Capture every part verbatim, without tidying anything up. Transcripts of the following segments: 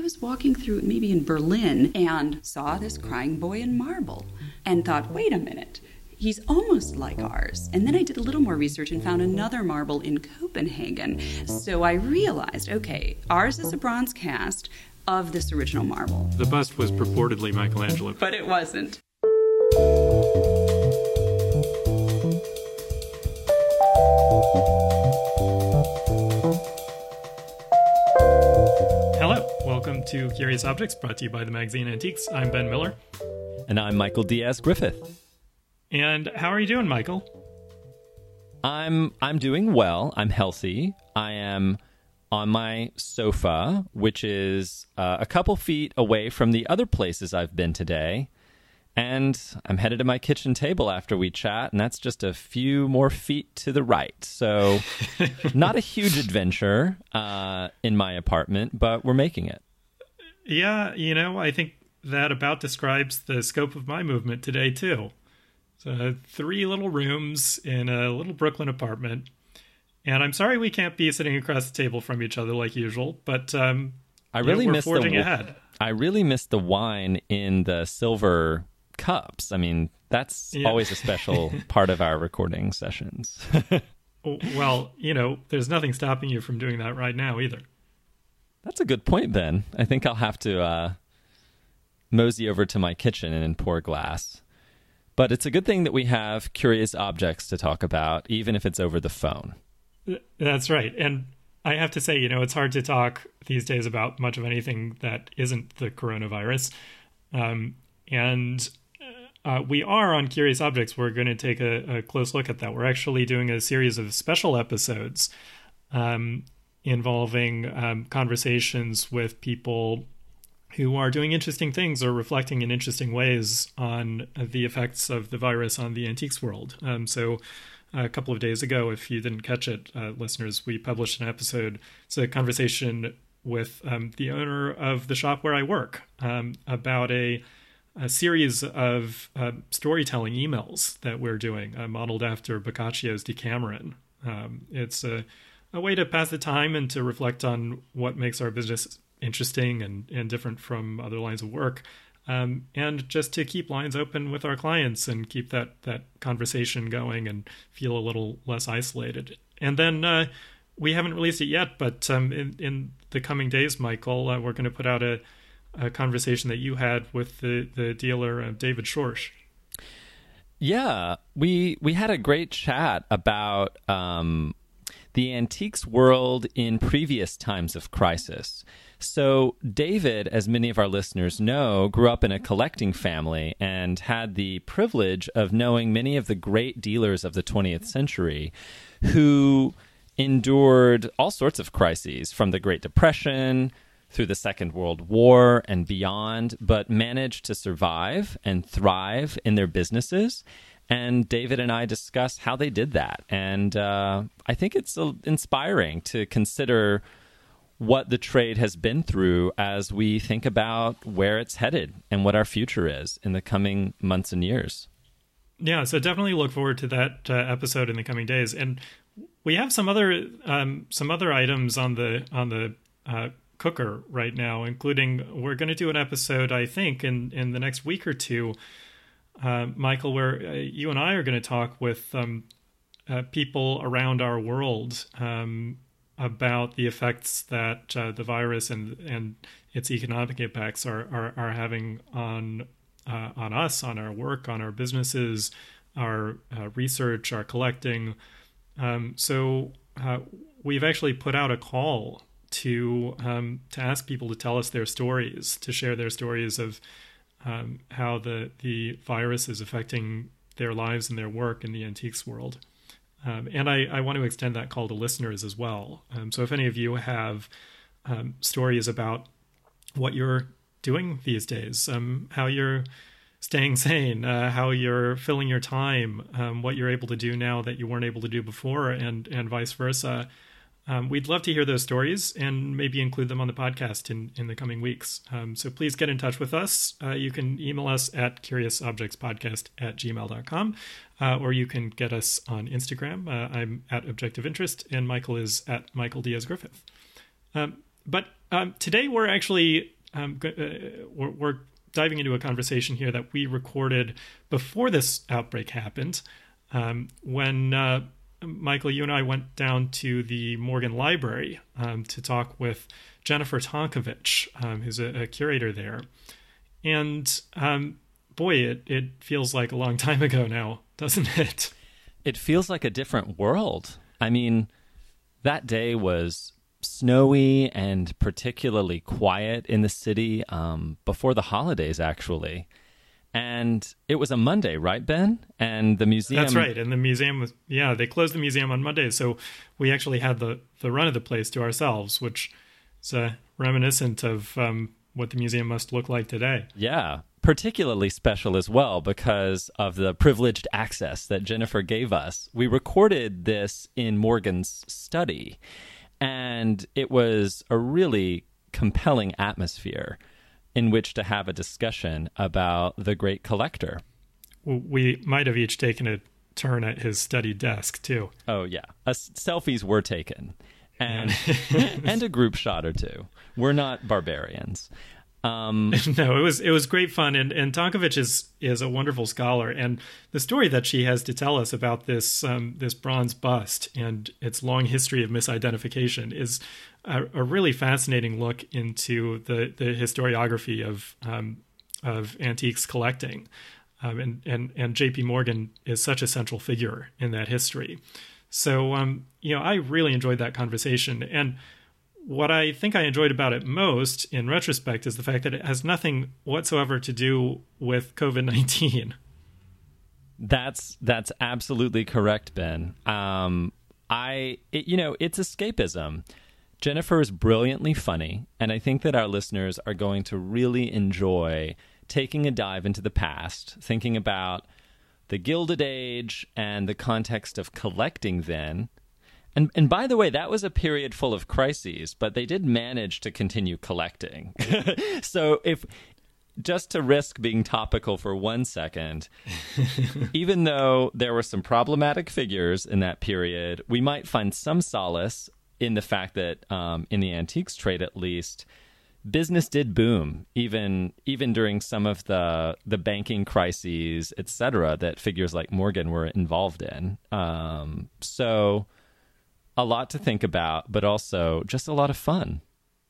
was walking through, maybe in Berlin, and saw this crying boy in marble and thought, wait a minute, he's almost like ours. And then I did a little more research and found another marble in Copenhagen. So I realized, okay, ours is a bronze cast of this original marble. The bust was purportedly Michelangelo. But it wasn't. Hello, welcome to Curious Objects, brought to you by the magazine Antiques. I'm Ben Miller. And I'm Michael Diaz-Griffith. And how are you doing, Michael? I'm I'm doing well. I'm healthy. I am on my sofa, which is uh, a couple feet away from the other places I've been today. And I'm headed to my kitchen table after we chat, and that's just a few more feet to the right. So not a huge adventure uh, in my apartment, but we're making it. Yeah, you know, I think that about describes the scope of my movement today, too. So three little rooms in a little Brooklyn apartment. And I'm sorry we can't be sitting across the table from each other like usual, but um, I really we're miss forging the, ahead. I really miss the wine in the silver cups. I mean, that's yeah. always a special part of our recording sessions. Well, you know, there's nothing stopping you from doing that right now either. That's a good point, Ben. I think I'll have to uh, mosey over to my kitchen and pour a glass. But it's a good thing that we have curious objects to talk about, even if it's over the phone. That's right. And I have to say, you know, it's hard to talk these days about much of anything that isn't the coronavirus. Um, and uh, we are on Curious Objects. We're going to take a, a close look at that. We're actually doing a series of special episodes um, involving um, conversations with people who are doing interesting things or reflecting in interesting ways on the effects of the virus on the antiques world. Um, so a couple of days ago, if you didn't catch it, uh, listeners, we published an episode. It's a conversation with um, the owner of the shop where I work um, about a, a series of uh, storytelling emails that we're doing, uh, modeled after Boccaccio's Decameron. Um, it's a, a way to pass the time and to reflect on what makes our business interesting and, and different from other lines of work. Um, and just to keep lines open with our clients and keep that, that conversation going and feel a little less isolated. And then uh, we haven't released it yet, but um, in, in the coming days, Michael, uh, we're going to put out a, a conversation that you had with the, the dealer, uh, David Schorsch. Yeah, we we had a great chat about um, the antiques world in previous times of crisis. So David, as many of our listeners know, grew up in a collecting family and had the privilege of knowing many of the great dealers of the twentieth century who endured all sorts of crises, from the Great Depression through the Second World War and beyond, but managed to survive and thrive in their businesses. And David and I discussed how they did that. And uh, I think it's uh, inspiring to consider what the trade has been through as we think about where it's headed and what our future is in the coming months and years. Yeah, so definitely look forward to that uh, episode in the coming days. And we have some other um, some other items on the on the uh, cooker right now, including we're going to do an episode, I think, in, in the next week or two, uh, Michael, where uh, you and I are going to talk with um, uh, people around our world um about the effects that uh, the virus and and its economic impacts are are, are having on uh, on us, on our work, on our businesses, our uh, research, our collecting. Um, so uh, we've actually put out a call to um, to ask people to tell us their stories, to share their stories of um, how the the virus is affecting their lives and their work in the antiques world. Um, and I, I want to extend that call to listeners as well. Um, so if any of you have um, stories about what you're doing these days, um, how you're staying sane, uh, how you're filling your time, um, what you're able to do now that you weren't able to do before, and and vice versa, Um, we'd love to hear those stories and maybe include them on the podcast in, in the coming weeks. Um, so please get in touch with us. Uh, you can email us at curiousobjectspodcast at gmail dot com, uh, or you can get us on Instagram. Uh, I'm at Objective Interest, and Michael is at Michael Diaz Griffith. Um, but um, today we're actually um, uh, we're, we're diving into a conversation here that we recorded before this outbreak happened, um, when uh, Michael, you and I went down to the Morgan Library um, to talk with Jennifer Tonkovich, um, who's a, a curator there. And um, boy, it, it feels like a long time ago now, doesn't it? It feels like a different world. I mean, that day was snowy and particularly quiet in the city um, before the holidays, actually. And it was a Monday, right, Ben? And the museum... That's right. And the museum was... Yeah, they closed the museum on Monday. So we actually had the, the run of the place to ourselves, which is uh, reminiscent of um, what the museum must look like today. Yeah, particularly special as well because of the privileged access that Jennifer gave us. We recorded this in Morgan's study, and it was a really compelling atmosphere in which to have a discussion about the great collector. We might have each taken a turn at his study desk, too. Oh, yeah. Uh, selfies were taken, and and a group shot or two. We're not barbarians. Um, no, it was it was great fun, and and Tonkovich is is a wonderful scholar, and the story that she has to tell us about this um, this bronze bust and its long history of misidentification is a, a really fascinating look into the the historiography of um, of antiques collecting, um, and and and J P Morgan is such a central figure in that history. So um, you know, I really enjoyed that conversation, and what I think I enjoyed about it most, in retrospect, is the fact that it has nothing whatsoever to do with COVID nineteen. That's that's absolutely correct, Ben. Um, I, it, you know, it's escapism. Jennifer is brilliantly funny, and I think that our listeners are going to really enjoy taking a dive into the past, thinking about the Gilded Age and the context of collecting then. And and by the way, that was a period full of crises, but they did manage to continue collecting. So if, just to risk being topical for one second, even though there were some problematic figures in that period, we might find some solace in the fact that um, in the antiques trade, at least, business did boom, even even during some of the the banking crises, et cetera, that figures like Morgan were involved in. Um, so... A lot to think about, but also just a lot of fun.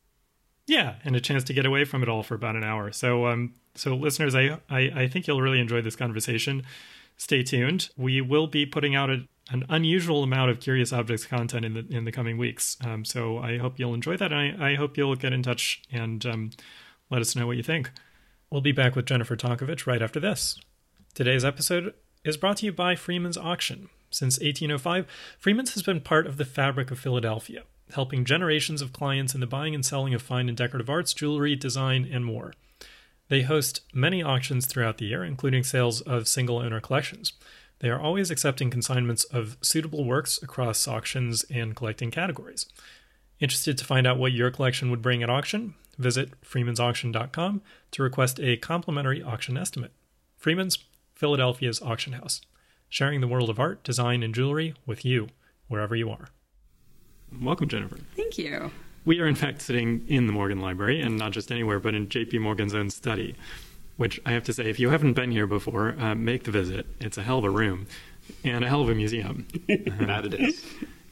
Yeah, and a chance to get away from it all for about an hour. So, um, so listeners, I, I, I think you'll really enjoy this conversation. Stay tuned. We will be putting out a, an unusual amount of Curious Objects content in the in the coming weeks. Um, so I hope you'll enjoy that, and I, I hope you'll get in touch and um, let us know what you think. We'll be back with Jennifer Tonkovich right after this. Today's episode is brought to you by Freeman's Auction. Since eighteen oh five, Freeman's has been part of the fabric of Philadelphia, helping generations of clients in the buying and selling of fine and decorative arts, jewelry, design, and more. They host many auctions throughout the year, including sales of single-owner collections. They are always accepting consignments of suitable works across auctions and collecting categories. Interested to find out what your collection would bring at auction? Visit freemans auction dot com to request a complimentary auction estimate. Freeman's, Philadelphia's auction house. Sharing the world of art, design, and jewelry with you, wherever you are. Welcome, Jennifer. Thank you. We are, in fact, sitting in the Morgan Library, and not just anywhere, but in J P Morgan's own study, which I have to say, if you haven't been here before, uh, make the visit. It's a hell of a room and a hell of a museum. That it is.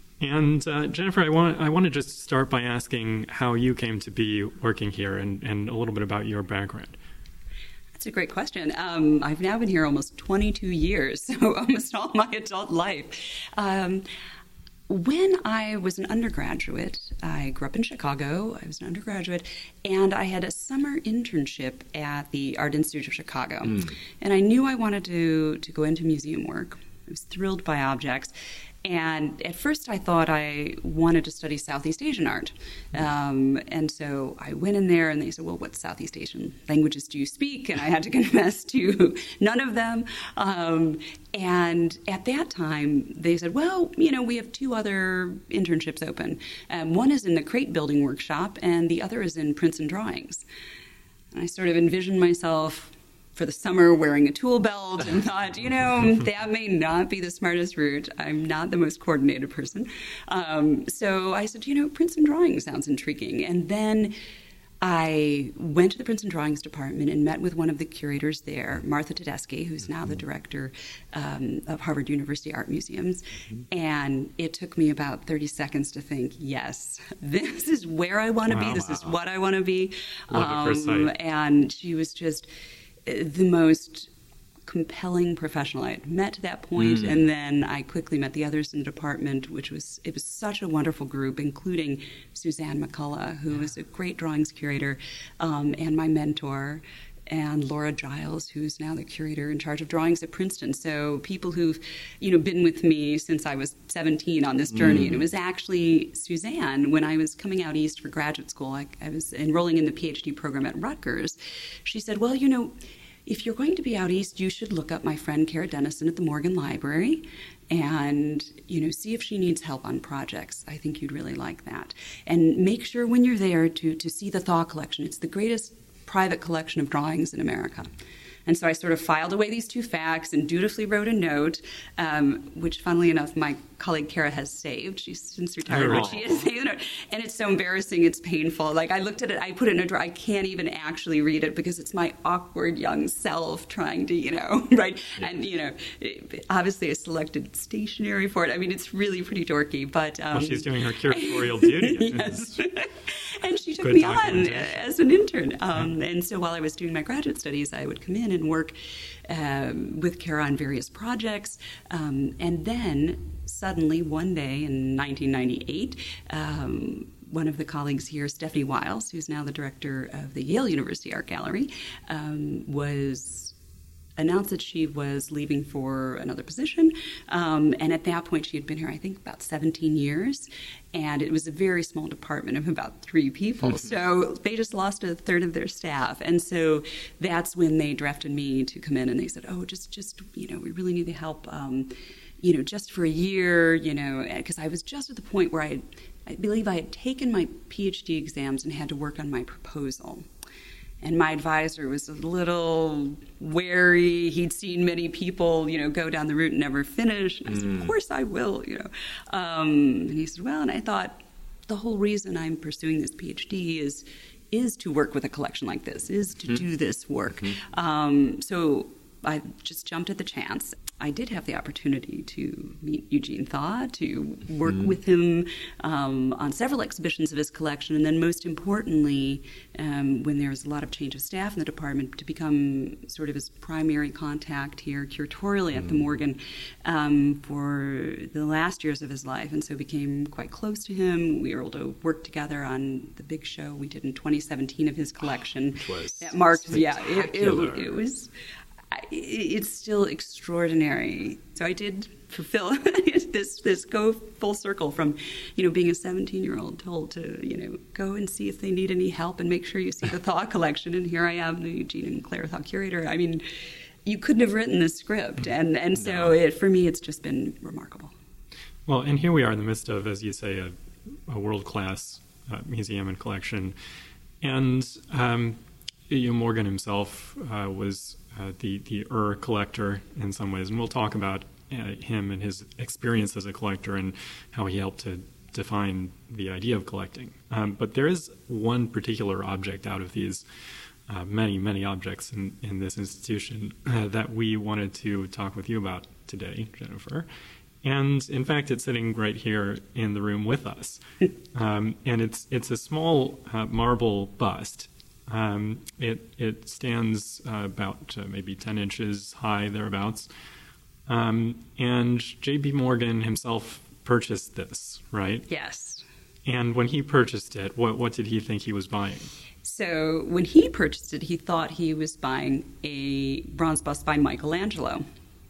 And uh, Jennifer, I want I want to just start by asking how you came to be working here and, and a little bit about your background. That's a great question. Um, I've now been here almost twenty-two years, so almost all my adult life. Um, when I was an undergraduate, I grew up in Chicago. I was an undergraduate, and I had a summer internship at the Art Institute of Chicago. Mm. And I knew I wanted to, to go into museum work. I was thrilled by objects. And at first I thought I wanted to study Southeast Asian art. Um, and so I went in there and they said, well, what Southeast Asian languages do you speak? And I had to confess to none of them. Um, and at that time they said, well, you know, we have two other internships open. Um, one is in the crate building workshop and the other is in prints and drawings. And I sort of envisioned myself for the summer wearing a tool belt and thought, you know, that may not be the smartest route. I'm not the most coordinated person. Um, so I said, you know, prints and drawings sounds intriguing. And then I went to the Princeton Drawings Department and met with one of the curators there, Martha Tedeschi, who's now the director um, of Harvard University Art Museums. Mm-hmm. And it took me about thirty seconds to think, yes, this is where I want to wow, be. This wow. is what I want to be. Love um, at first sight. And she was just the most compelling professional I had met to that point. Mm. And then I quickly met the others in the department, which was, it was such a wonderful group, including Suzanne McCullough, who was a great drawings curator, um, and my mentor, and Laura Giles, who's now the curator in charge of drawings at Princeton. So people who've, you know, been with me since I was seventeen on this journey. Mm. And it was actually Suzanne, when I was coming out east for graduate school, I, I was enrolling in the PhD program at Rutgers. She said, well, you know, if you're going to be out east, you should look up my friend Kara Dennison at the Morgan Library and, you know, see if she needs help on projects. I think you'd really like that. And make sure when you're there to, to see the Thaw collection. It's the greatest private collection of drawings in America. And so I sort of filed away these two facts and dutifully wrote a note, um, which, funnily enough, my colleague Kara has saved. She's since retired, but she has saved it. And it's so embarrassing, it's painful. Like, I looked at it, I put it in a drawer. I can't even actually read it because it's my awkward young self trying to, you know, right? And, you know, it, obviously I selected stationery for it. I mean, it's really pretty dorky, but... Um, well, she's doing her curatorial duty. Yes. And she took me on as an intern. Um, and so while I was doing my graduate studies, I would come in and work um, with Kara on various projects. Um, and then suddenly one day in nineteen ninety-eight, um, one of the colleagues here, Stephanie Wiles, who's now the director of the Yale University Art Gallery, um, was... announced that she was leaving for another position. Um, and at that point, she had been here, I think, about seventeen years. And it was a very small department of about three people. So they just lost a third of their staff. And so that's when they drafted me to come in. And they said, oh, just, just you know, we really need the help, um, you know, just for a year, you know, because I was just at the point where I, had, I believe I had taken my PhD exams and had to work on my proposal. And my advisor was a little wary. He'd seen many people, you know, go down the route and never finish. And I said, mm. of course I will, you know. Um, and he said, well, and I thought, the whole reason I'm pursuing this PhD is is to work with a collection like this, is to mm. do this work. Mm-hmm. Um, so I just jumped at the chance. I did have the opportunity to meet Eugene Thaw, to work mm. with him um, on several exhibitions of his collection, and then most importantly, um, when there was a lot of change of staff in the department, to become sort of his primary contact here curatorially at mm. the Morgan um, for the last years of his life, and so became quite close to him. We were able to work together on the big show we did in twenty seventeen of his collection. Which was that marked, yeah, it, it, it was... It's still extraordinary. So I did fulfill this this go full circle from, you know, being a seventeen-year-old told to, you know, go and see if they need any help and make sure you see the Thaw collection. And here I am, the Eugene and Claire Thaw curator. I mean, you couldn't have written this script. And, and so no. it, for me, it's just been remarkable. Well, and here we are in the midst of, as you say, a, a world-class uh, museum and collection. And um, you know, Morgan himself uh, was... Uh, the the Ur collector in some ways, and we'll talk about uh, him and his experience as a collector and how he helped to define the idea of collecting. Um, but there is one particular object out of these uh, many, many objects in, in this institution uh, that we wanted to talk with you about today, Jennifer. And in fact, it's sitting right here in the room with us. Um, and it's it's a small uh, marble bust. Um, it it stands uh, about uh, maybe ten inches high, thereabouts. Um, and J B. Morgan himself purchased this, right? Yes. And when he purchased it, what what did he think he was buying? So when he purchased it, he thought he was buying a bronze bust by Michelangelo.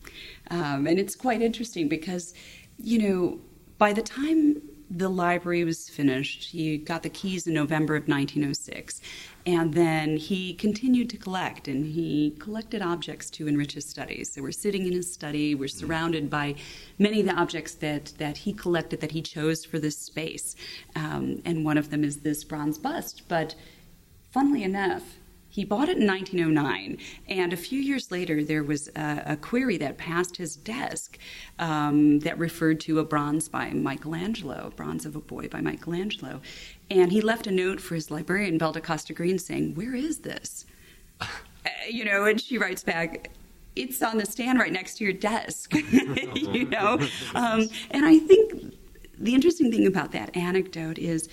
Um, and it's quite interesting because, you know, by the time the library was finished, he got the keys in November of nineteen oh six. And then he continued to collect, and he collected objects to enrich his studies. So we're sitting in his study, we're surrounded by many of the objects that, that he collected, that he chose for this space. Um, and one of them is this bronze bust. But funnily enough, he He bought it in nineteen oh nine, and a few years later there was a, a query that passed his desk um, that referred to a bronze by Michelangelo, Bronze of a Boy by Michelangelo. And he left a note for his librarian, Belda Costa Green, saying, "Where is this?" uh, you know, and she writes back, "It's on the stand right next to your desk." you know, um, and I think the interesting thing about that anecdote is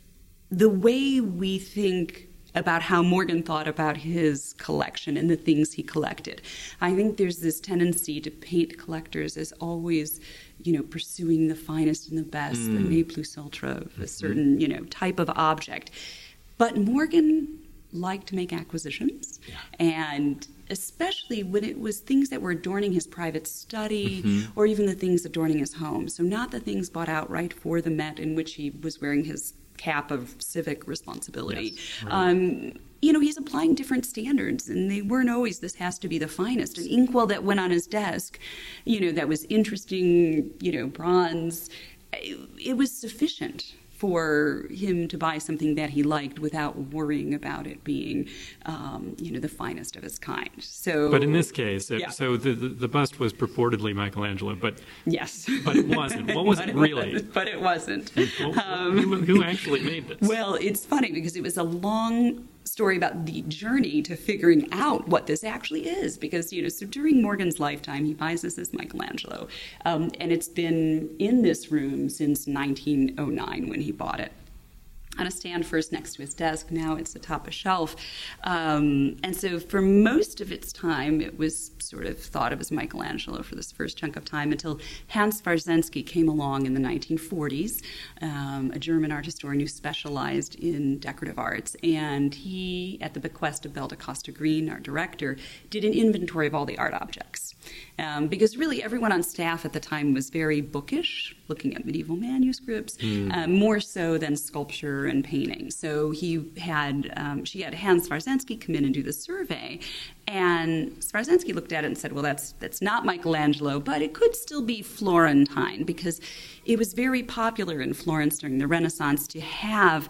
the way we think about how Morgan thought about his collection and the things he collected. I think there's this tendency to paint collectors as always, you know, pursuing the finest and the best, mm. the ne plus ultra of a mm-hmm. certain, you know, type of object. But Morgan liked to make acquisitions, yeah. and especially when it was things that were adorning his private study mm-hmm. or even the things adorning his home. So not the things bought outright for the Met in which he was wearing his cap of civic responsibility. Yes, right. um, you know, he's applying different standards, and they weren't always, this has to be the finest. An inkwell that went on his desk, you know, that was interesting, you know, bronze, it, it was sufficient for him to buy something that he liked without worrying about it being, um, you know, the finest of its kind. So, but in this case, it, yeah. so the, the the bust was purportedly Michelangelo, but yes, but it wasn't. What was it really? It wasn't, but it wasn't. Well, um, who, who actually made this? Well, it's funny because it was a long story about the journey to figuring out what this actually is, because, you know, so during Morgan's lifetime, he buys this as Michelangelo, um, and it's been in this room since nineteen oh nine when he bought it. On a stand first next to his desk, now it's atop a shelf. Um, and so for most of its time, it was sort of thought of as Michelangelo for this first chunk of time until Hans Swarzensky came along in the nineteen forties, um, a German art historian who specialized in decorative arts. And he, at the bequest of Belda Costa Green, our director, did an inventory of all the art objects. Um, because really everyone on staff at the time was very bookish, looking at medieval manuscripts, mm. uh, more so than sculpture and painting. So he had, um, she had Hans Swarzensky come in and do the survey, and Swarzensky looked at it and said, well, that's that's not Michelangelo, but it could still be Florentine, because it was very popular in Florence during the Renaissance to have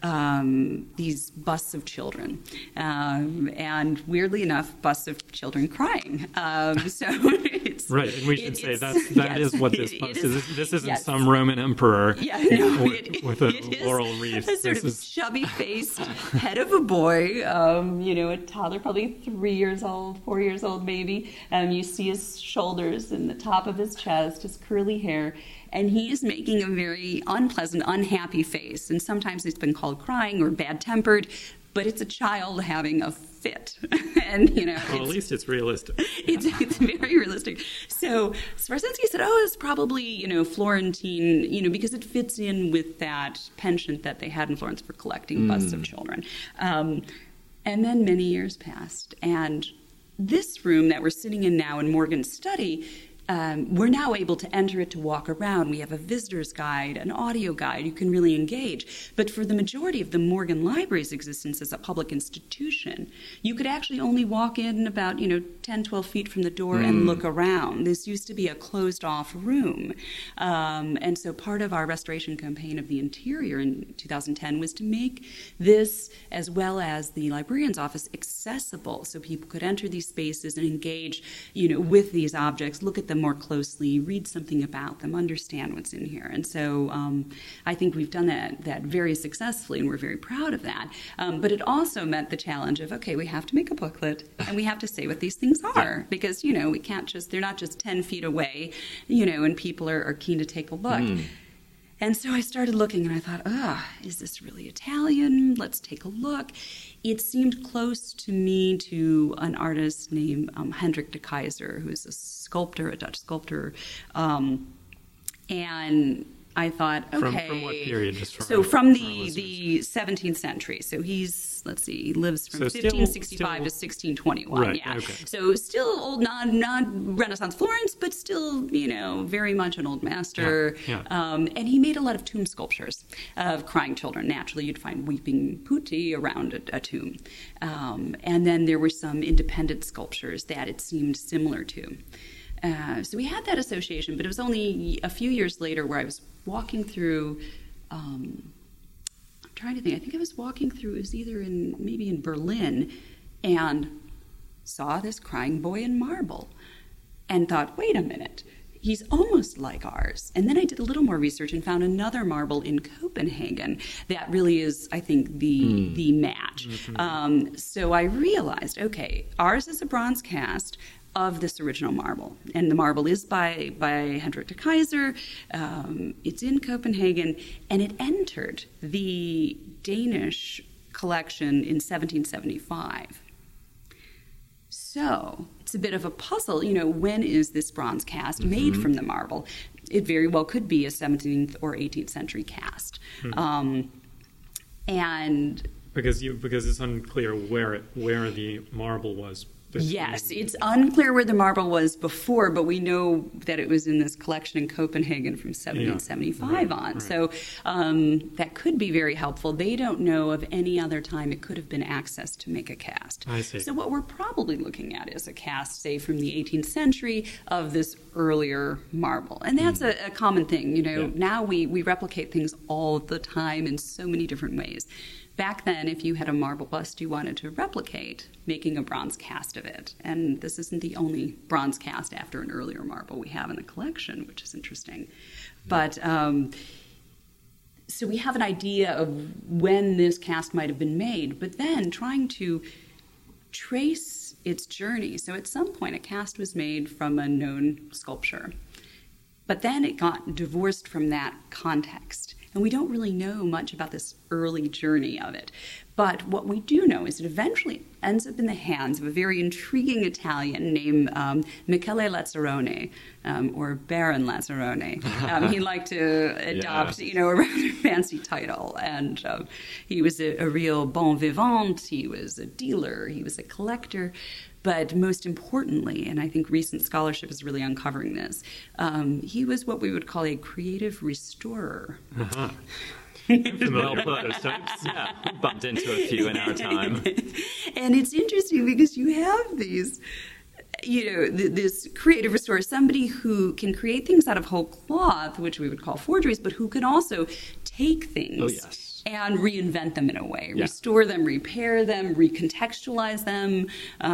Um, these busts of children, um, and weirdly enough, busts of children crying. Um, so it's right, and we should say that that yes, is what this it, bust it is. is. This isn't yes. some Roman emperor yeah, no, with, it, with a it laurel wreath. A sort this of is... chubby-faced head of a boy, um, you know, a toddler, probably three years old, four years old, maybe. Um, you see his shoulders and the top of his chest, his curly hair. And he is making a very unpleasant, unhappy face. And sometimes it's been called crying or bad-tempered, but it's a child having a fit. and, you know, well, at least it's realistic. It's, it's very realistic. So Swarzensky said, oh, it's probably, you know, Florentine, you know, because it fits in with that penchant that they had in Florence for collecting mm. busts of children. Um, and then many years passed. And this room that we're sitting in now in Morgan's study, Um, we're now able to enter it to walk around. We have a visitor's guide, an audio guide. You can really engage. But for the majority of the Morgan Library's existence as a public institution, you could actually only walk in about, you know, ten, twelve feet from the door mm. and look around. This used to be a closed-off room. Um, and so part of our restoration campaign of the interior in two thousand ten was to make this, as well as the librarian's office, accessible so people could enter these spaces and engage, you know, with these objects, look at them more closely, read something about them, understand what's in here. And so um, I think we've done that, that very successfully, and we're very proud of that. Um, but it also meant the challenge of, okay, we have to make a booklet, and we have to say what these things are, because, you know, we can't just, they're not just ten feet away, you know, and people are, are keen to take a look. Mm. And so I started looking, and I thought, ah, is this really Italian? Let's take a look. It seemed close to me to an artist named um, Hendrik de Keyser, who's a sculptor, a Dutch sculptor. Um, and I thought, okay. From, from what period? Just for so our, from the, the seventeenth century. So he's, let's see, he lives from so fifteen sixty-five still, to sixteen twenty-one. Right, yeah. Okay. So still old, non, non-Renaissance Florence, but still, you know, very much an old master. Yeah, yeah. Um, and he made a lot of tomb sculptures of crying children. Naturally, you'd find weeping putti around a, a tomb. Um, and then there were some independent sculptures that it seemed similar to. Uh, so we had that association, but it was only a few years later where I was walking through, um, I'm trying to think, I think I was walking through, it was either in, maybe in Berlin, and saw this crying boy in marble and thought, wait a minute, he's almost like ours. And then I did a little more research and found another marble in Copenhagen that really is, I think, the mm. the match. Mm-hmm. Um, so I realized, okay, ours is a bronze cast of this original marble. And the marble is by, by Hendrik de Keyser. Um, it's in Copenhagen, and it entered the Danish collection in seventeen seventy-five. So it's a bit of a puzzle, you know, when is this bronze cast mm-hmm. made from the marble? It very well could be a seventeenth or eighteenth century cast. Mm-hmm. Um, and because you because it's unclear where it, where the marble was. Yes, it's unclear where the marble was before, but we know that it was in this collection in Copenhagen from seventeen seventy-five yeah. on. Right. So um, that could be very helpful. They don't know of any other time it could have been accessed to make a cast. I see. So what we're probably looking at is a cast, say, from the eighteenth century of this earlier marble. And that's mm. a, a common thing. You know, yeah. now we, we replicate things all the time in so many different ways. Back then, if you had a marble bust you wanted to replicate, making a bronze cast of it. And this isn't the only bronze cast after an earlier marble we have in the collection, which is interesting. But um, so we have an idea of when this cast might have been made, but then trying to trace its journey. So at some point, a cast was made from a known sculpture, but then it got divorced from that context. And we don't really know much about this early journey of it. But what we do know is it eventually ends up in the hands of a very intriguing Italian named um, Michele Lazzaroni, um, or Baron Lazzaroni. Um, he liked to adopt, yeah. you know, a rather fancy title. And um, he was a, a real bon vivant. He was a dealer. He was a collector. But most importantly, and I think recent scholarship is really uncovering this, um, he was what we would call a creative restorer. Uh-huh. Well put. Yeah, bumped into a few in our time. And it's interesting because you have these, you know, th- this creative restorer, somebody who can create things out of whole cloth, which we would call forgeries, but who can also take things oh, yes. and reinvent them in a way, yeah. restore them, repair them, recontextualize them.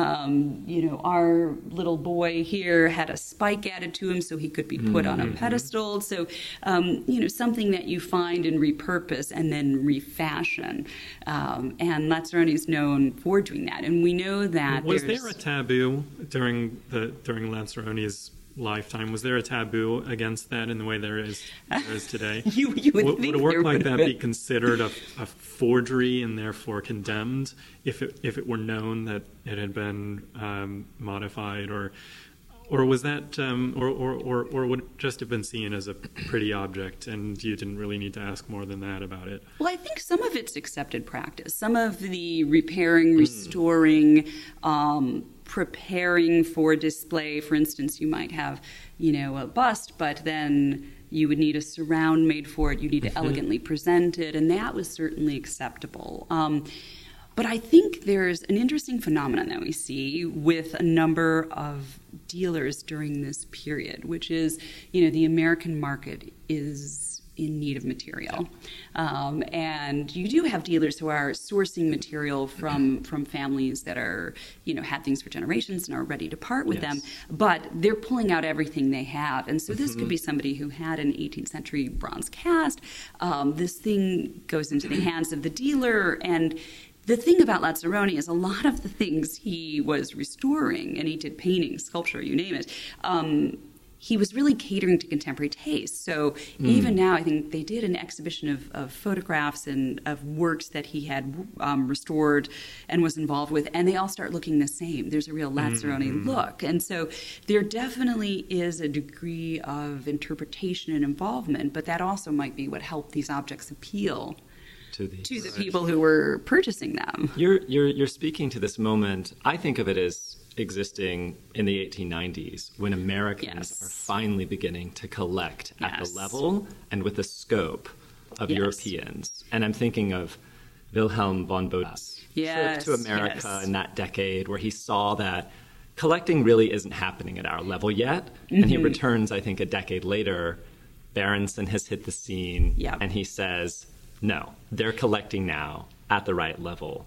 Um, you know, our little boy here had a spike added to him so he could be put mm-hmm. on a pedestal. So, um, you know, something that you find and repurpose and then refashion. Um, and Lazzaroni is known for doing that. And we know that Was there's... there a taboo during the during Lazzaroni's lifetime? Was there a taboo against that in the way there is there is today? you, you would, would, think would a work like that been. be considered a, a forgery and therefore condemned if it if it were known that it had been um, modified, or or was that um, or, or, or or would it just have been seen as a pretty object and you didn't really need to ask more than that about it? Well, I think some of it's accepted practice. Some of the repairing, restoring, mm. um, preparing for display. For instance, you might have, you know, a bust, but then you would need a surround made for it. You need to elegantly present it, and that was certainly acceptable. Um, but I think there's an interesting phenomenon that we see with a number of dealers during this period, which is, you know, the American market is in need of material. Um, and you do have dealers who are sourcing material from, from families that are, you know, had things for generations and are ready to part with yes. them, but they're pulling out everything they have. And so this mm-hmm. could be somebody who had an eighteenth century bronze cast. Um, this thing goes into the hands of the dealer, and the thing about Lazzaroni is a lot of the things he was restoring, and he did painting, sculpture, you name it, um, he was really catering to contemporary taste. So mm. even now, I think they did an exhibition of, of photographs and of works that he had um, restored and was involved with, and they all start looking the same. There's a real Lazzaroni mm-hmm. look. And so there definitely is a degree of interpretation and involvement, but that also might be what helped these objects appeal to, to the people who were purchasing them. You're, you're, you're speaking to this moment. I think of it as existing in the eighteen nineties when Americans yes. are finally beginning to collect yes. at the level and with the scope of yes. Europeans. And I'm thinking of Wilhelm von Bode's yes. trip to America yes. in that decade, where he saw that collecting really isn't happening at our level yet. Mm-hmm. And he returns, I think, a decade later. Berenson has hit the scene, yep. and he says, no, they're collecting now at the right level.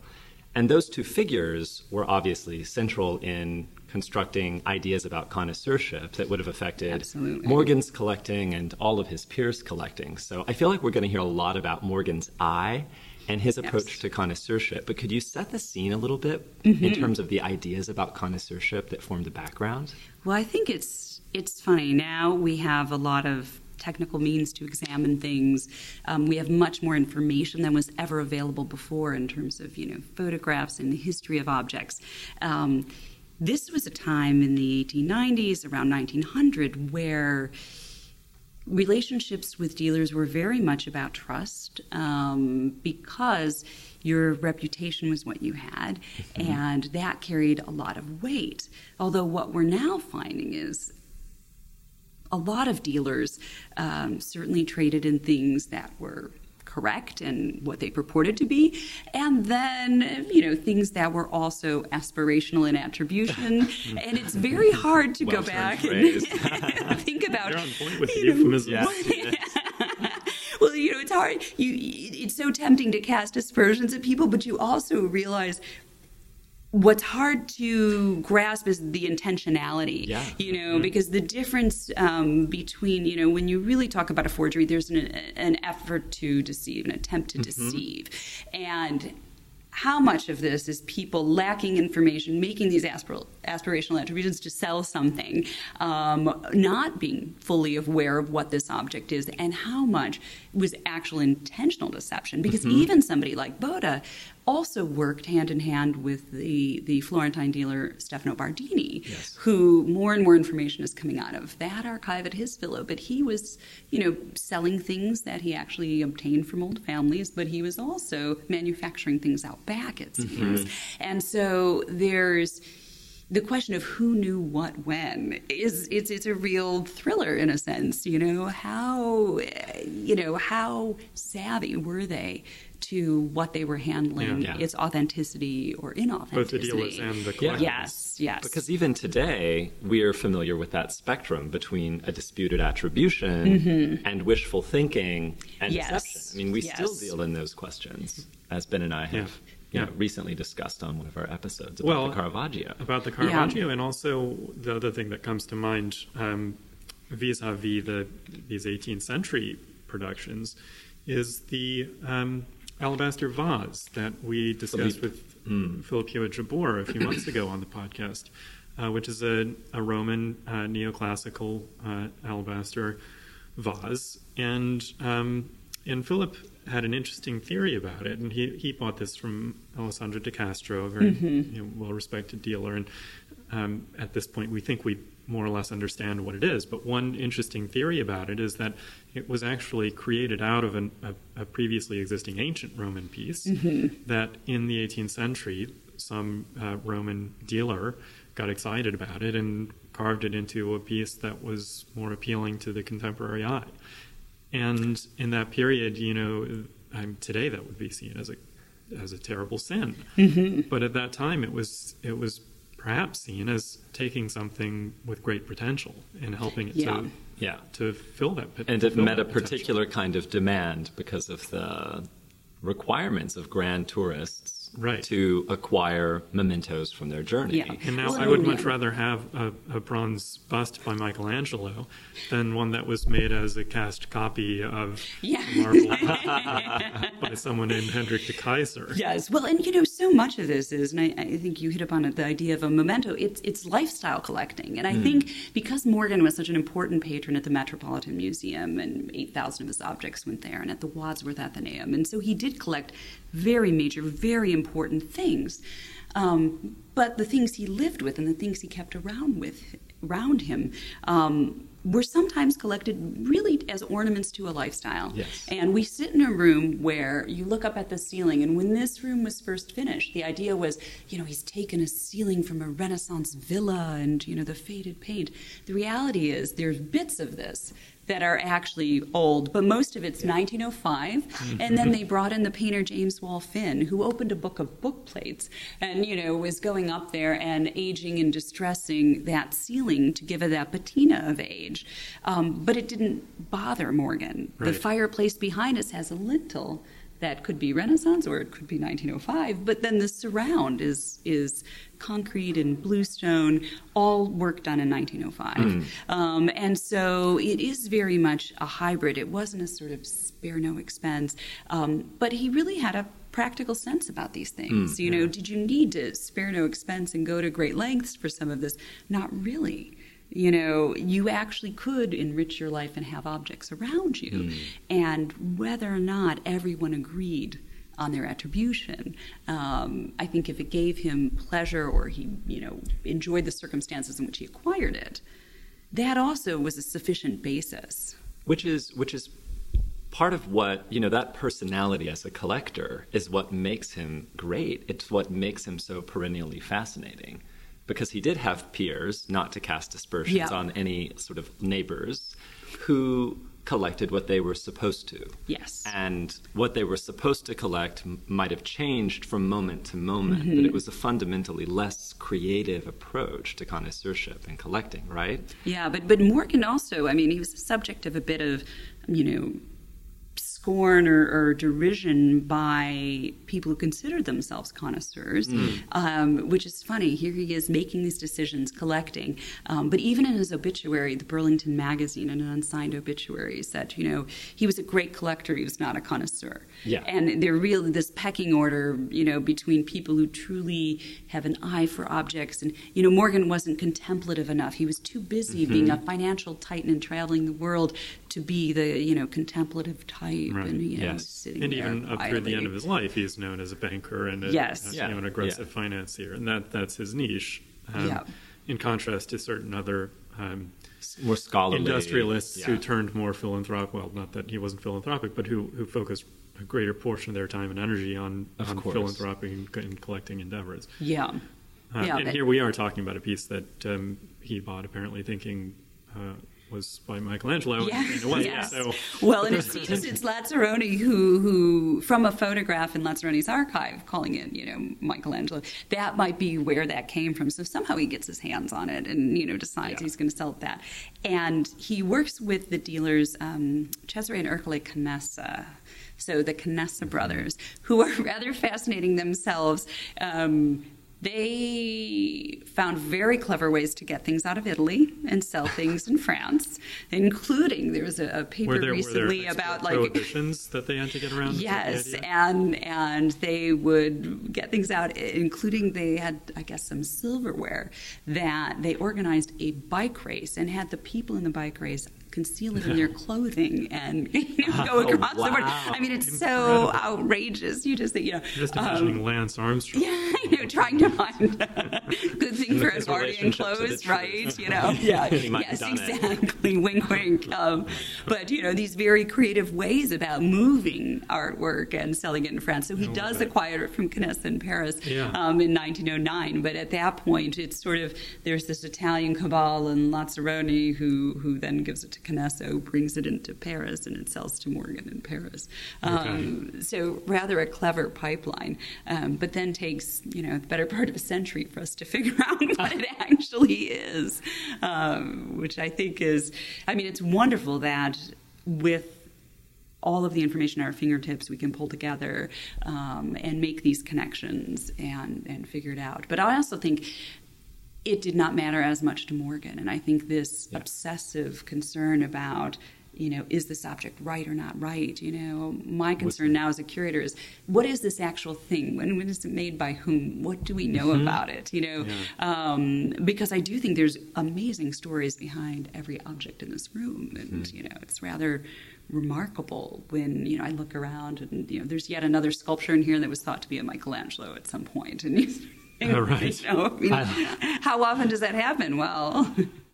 And those two figures were obviously central in constructing ideas about connoisseurship that would have affected Absolutely. Morgan's collecting and all of his peers' collecting. So I feel like we're going to hear a lot about Morgan's eye and his approach Yes. to connoisseurship. But could you set the scene a little bit mm-hmm. in terms of the ideas about connoisseurship that formed the background? Well, I think it's it's funny. Now we have a lot of technical means to examine things. Um, we have much more information than was ever available before in terms of, you know, photographs and the history of objects. Um, this was a time in the eighteen nineties, around nineteen hundred, where relationships with dealers were very much about trust, um, because your reputation was what you had, mm-hmm. and that carried a lot of weight. Although what we're now finding is a lot of dealers um, certainly traded in things that were correct and what they purported to be, and then, you know, things that were also aspirational in attribution. And it's very hard to well go back and think about. You're on point with the you know, euphemisms. Yeah. Well, you know, it's hard. You, it's so tempting to cast aspersions at people, but you also realize what's hard to grasp is the intentionality, yeah. you know, mm-hmm. because the difference um, between, you know, when you really talk about a forgery, there's an, an effort to deceive, an attempt to mm-hmm. deceive. And how much of this is people lacking information, making these aspir- aspirational attributions to sell something, um, not being fully aware of what this object is, and how much was actual intentional deception? Because mm-hmm. even somebody like Botta also worked hand in hand with the, the Florentine dealer Stefano Bardini, yes. who more and more information is coming out of that archive at his villa. But he was, you know, selling things that he actually obtained from old families, but he was also manufacturing things out back, it seems. Mm-hmm. And so there's the question of who knew what when is it's it's a real thriller in a sense. You know, how you know how savvy were they to what they were handling, yeah. Yeah. its authenticity or inauthenticity. Both the dealers and the collectors. Yes, yes. Because even today, we are familiar with that spectrum between a disputed attribution mm-hmm. and wishful thinking and yes. deception. I mean, we yes. still deal in those questions, as Ben and I have yeah. You yeah. know, recently discussed on one of our episodes about well, the Caravaggio. About the Caravaggio, yeah. and also the other thing that comes to mind um, vis-a-vis the, these eighteenth century productions is the um, alabaster vase that we discussed Philippe. with mm. Philip Hewitt-Jabbour a few months ago on the podcast, uh, which is a, a Roman uh, neoclassical uh, alabaster vase. And um, and Philip had an interesting theory about it, and he, he bought this from Alessandro De Castro, a very mm-hmm. you know, well-respected dealer. And um, at this point, we think we more or less understand what it is. But one interesting theory about it is that it was actually created out of an, a, a previously existing ancient Roman piece mm-hmm. that in the eighteenth century, some uh, Roman dealer got excited about it and carved it into a piece that was more appealing to the contemporary eye. And in that period, you know, um, today that would be seen as a as a terrible sin. Mm-hmm. But at that time, it was it was perhaps seen as taking something with great potential and helping it yeah. to yeah to fill that potential. And it met a particular kind of demand because of the requirements of grand tourists. Right. To acquire mementos from their journey. Yeah. And now well, I would yeah. much rather have a, a bronze bust by Michelangelo than one that was made as a cast copy of Yeah. marble by someone named Hendrik de Keyser. Yes. Well, and you know, so much of this is, and I, I think you hit upon it, the idea of a memento. It's it's lifestyle collecting, and I mm. think because Morgan was such an important patron at the Metropolitan Museum, and eight thousand of his objects went there, and at the Wadsworth Athenaeum, and so he did collect very major, very important things. Um, but the things he lived with and the things he kept around with, around him, um, were sometimes collected really as ornaments to a lifestyle. Yes. And we sit in a room where you look up at the ceiling, and when this room was first finished, the idea was, you know, he's taken a ceiling from a Renaissance villa and, you know, the faded paint. The reality is there's bits of this that are actually old, but most of it's yeah. nineteen oh five. Mm-hmm. And then they brought in the painter James Wall Finn, who opened a book of book plates and, you know, was going up there and aging and distressing that ceiling to give it that patina of age. Um, but it didn't bother Morgan. Right. The fireplace behind us has a lintel that could be Renaissance or it could be nineteen oh five, but then the surround is is concrete and bluestone, all work done in nineteen oh five. Mm. Um, and so it is very much a hybrid. It wasn't a sort of spare no expense, um, but he really had a practical sense about these things. Mm, you know, yeah. Did you need to spare no expense and go to great lengths for some of this? Not really. You know, you actually could enrich your life and have objects around you. Mm. And whether or not everyone agreed on their attribution, um, I think if it gave him pleasure or he, you know, enjoyed the circumstances in which he acquired it, that also was a sufficient basis. Which is, which is part of what, you know, that personality as a collector is what makes him great. It's what makes him so perennially fascinating. Because he did have peers, not to cast aspersions yeah. on any sort of neighbors, who collected what they were supposed to. Yes. And what they were supposed to collect m- might have changed from moment to moment, mm-hmm. but it was a fundamentally less creative approach to connoisseurship and collecting, right? Yeah, but, but Morgan also, I mean, he was the subject of a bit of, you know, scorn or, or derision by people who considered themselves connoisseurs, mm. um, which is funny. Here he is making these decisions, collecting. Um, but even in his obituary, the Burlington Magazine, in an unsigned obituary, said, you know, he was a great collector. He was not a connoisseur. Yeah. And there really this pecking order, you know, between people who truly have an eye for objects. And, you know, Morgan wasn't contemplative enough. He was too busy mm-hmm. being a financial titan and traveling the world to be the, you know, contemplative type. Right. And, you know, yes. sitting and there even up quietly. through the end of his life, he's known as a banker and a, yes. a, yeah. you know, an aggressive yeah. financier, and that that's his niche. Um, yeah. In contrast to certain other um, more scholarly industrialists yeah. who turned more philanthropic. Well, not that he wasn't philanthropic, but who who focused a greater portion of their time and energy on, on philanthropic and, and collecting endeavors. Yeah. Uh, yeah and but, here we are talking about a piece that um, he bought, apparently thinking. Uh, was by Michelangelo. Yes, and it yes. So. Well, and it seems it's Lazzaroni who, who, from a photograph in Lazzaroni's archive, calling it, you know, Michelangelo, that might be where that came from. So somehow he gets his hands on it and, you know, decides yeah. he's going to sell it that. And he works with the dealers, um, Cesare and Ercole Canessa, so the Canessa brothers, who are rather fascinating themselves. Um, They found very clever ways to get things out of Italy and sell things in France, including there was a, a paper were there, recently were there about like prohibitions that they had to get around. Yes, and and they would get things out, including they had, I guess, some silverware that they organized a bike race and had the people in the bike race conceal it in their clothing and you know, go across oh, wow. the board. I mean, it's Incredible. so outrageous. You just think, you know, just imagining um, Lance Armstrong. Yeah, you know, trying to find a good thing for Edwardian clothes, right? You know, yeah, yes, exactly. Wink, wink. Um, but you know, these very creative ways about moving artwork and selling it in France. So he oh, does right. acquire it from Canessa in Paris yeah. um, in nineteen oh nine. But at that point, it's sort of there's this Italian cabal and Lazzaroni who who then gives it to Canessa, brings it into Paris, and it sells to Morgan in Paris. Um, okay. So rather a clever pipeline, um, but then takes, you know, the better part of a century for us to figure out what it actually is, um, which I think is, I mean, it's wonderful that with all of the information at our fingertips, we can pull together um, and make these connections and, and figure it out. But I also think it did not matter as much to Morgan. And I think this yeah. obsessive concern about, you know, is this object right or not right? You know, my concern now as a curator is, what is this actual thing? When, when is it made by whom? What do we know mm-hmm. about it? You know, yeah. um, because I do think there's amazing stories behind every object in this room. And, mm-hmm. you know, it's rather remarkable when, you know, I look around and, you know, there's yet another sculpture in here that was thought to be a Michelangelo at some point. And he's, oh, right. You know, I mean, I... how often does that happen? Well...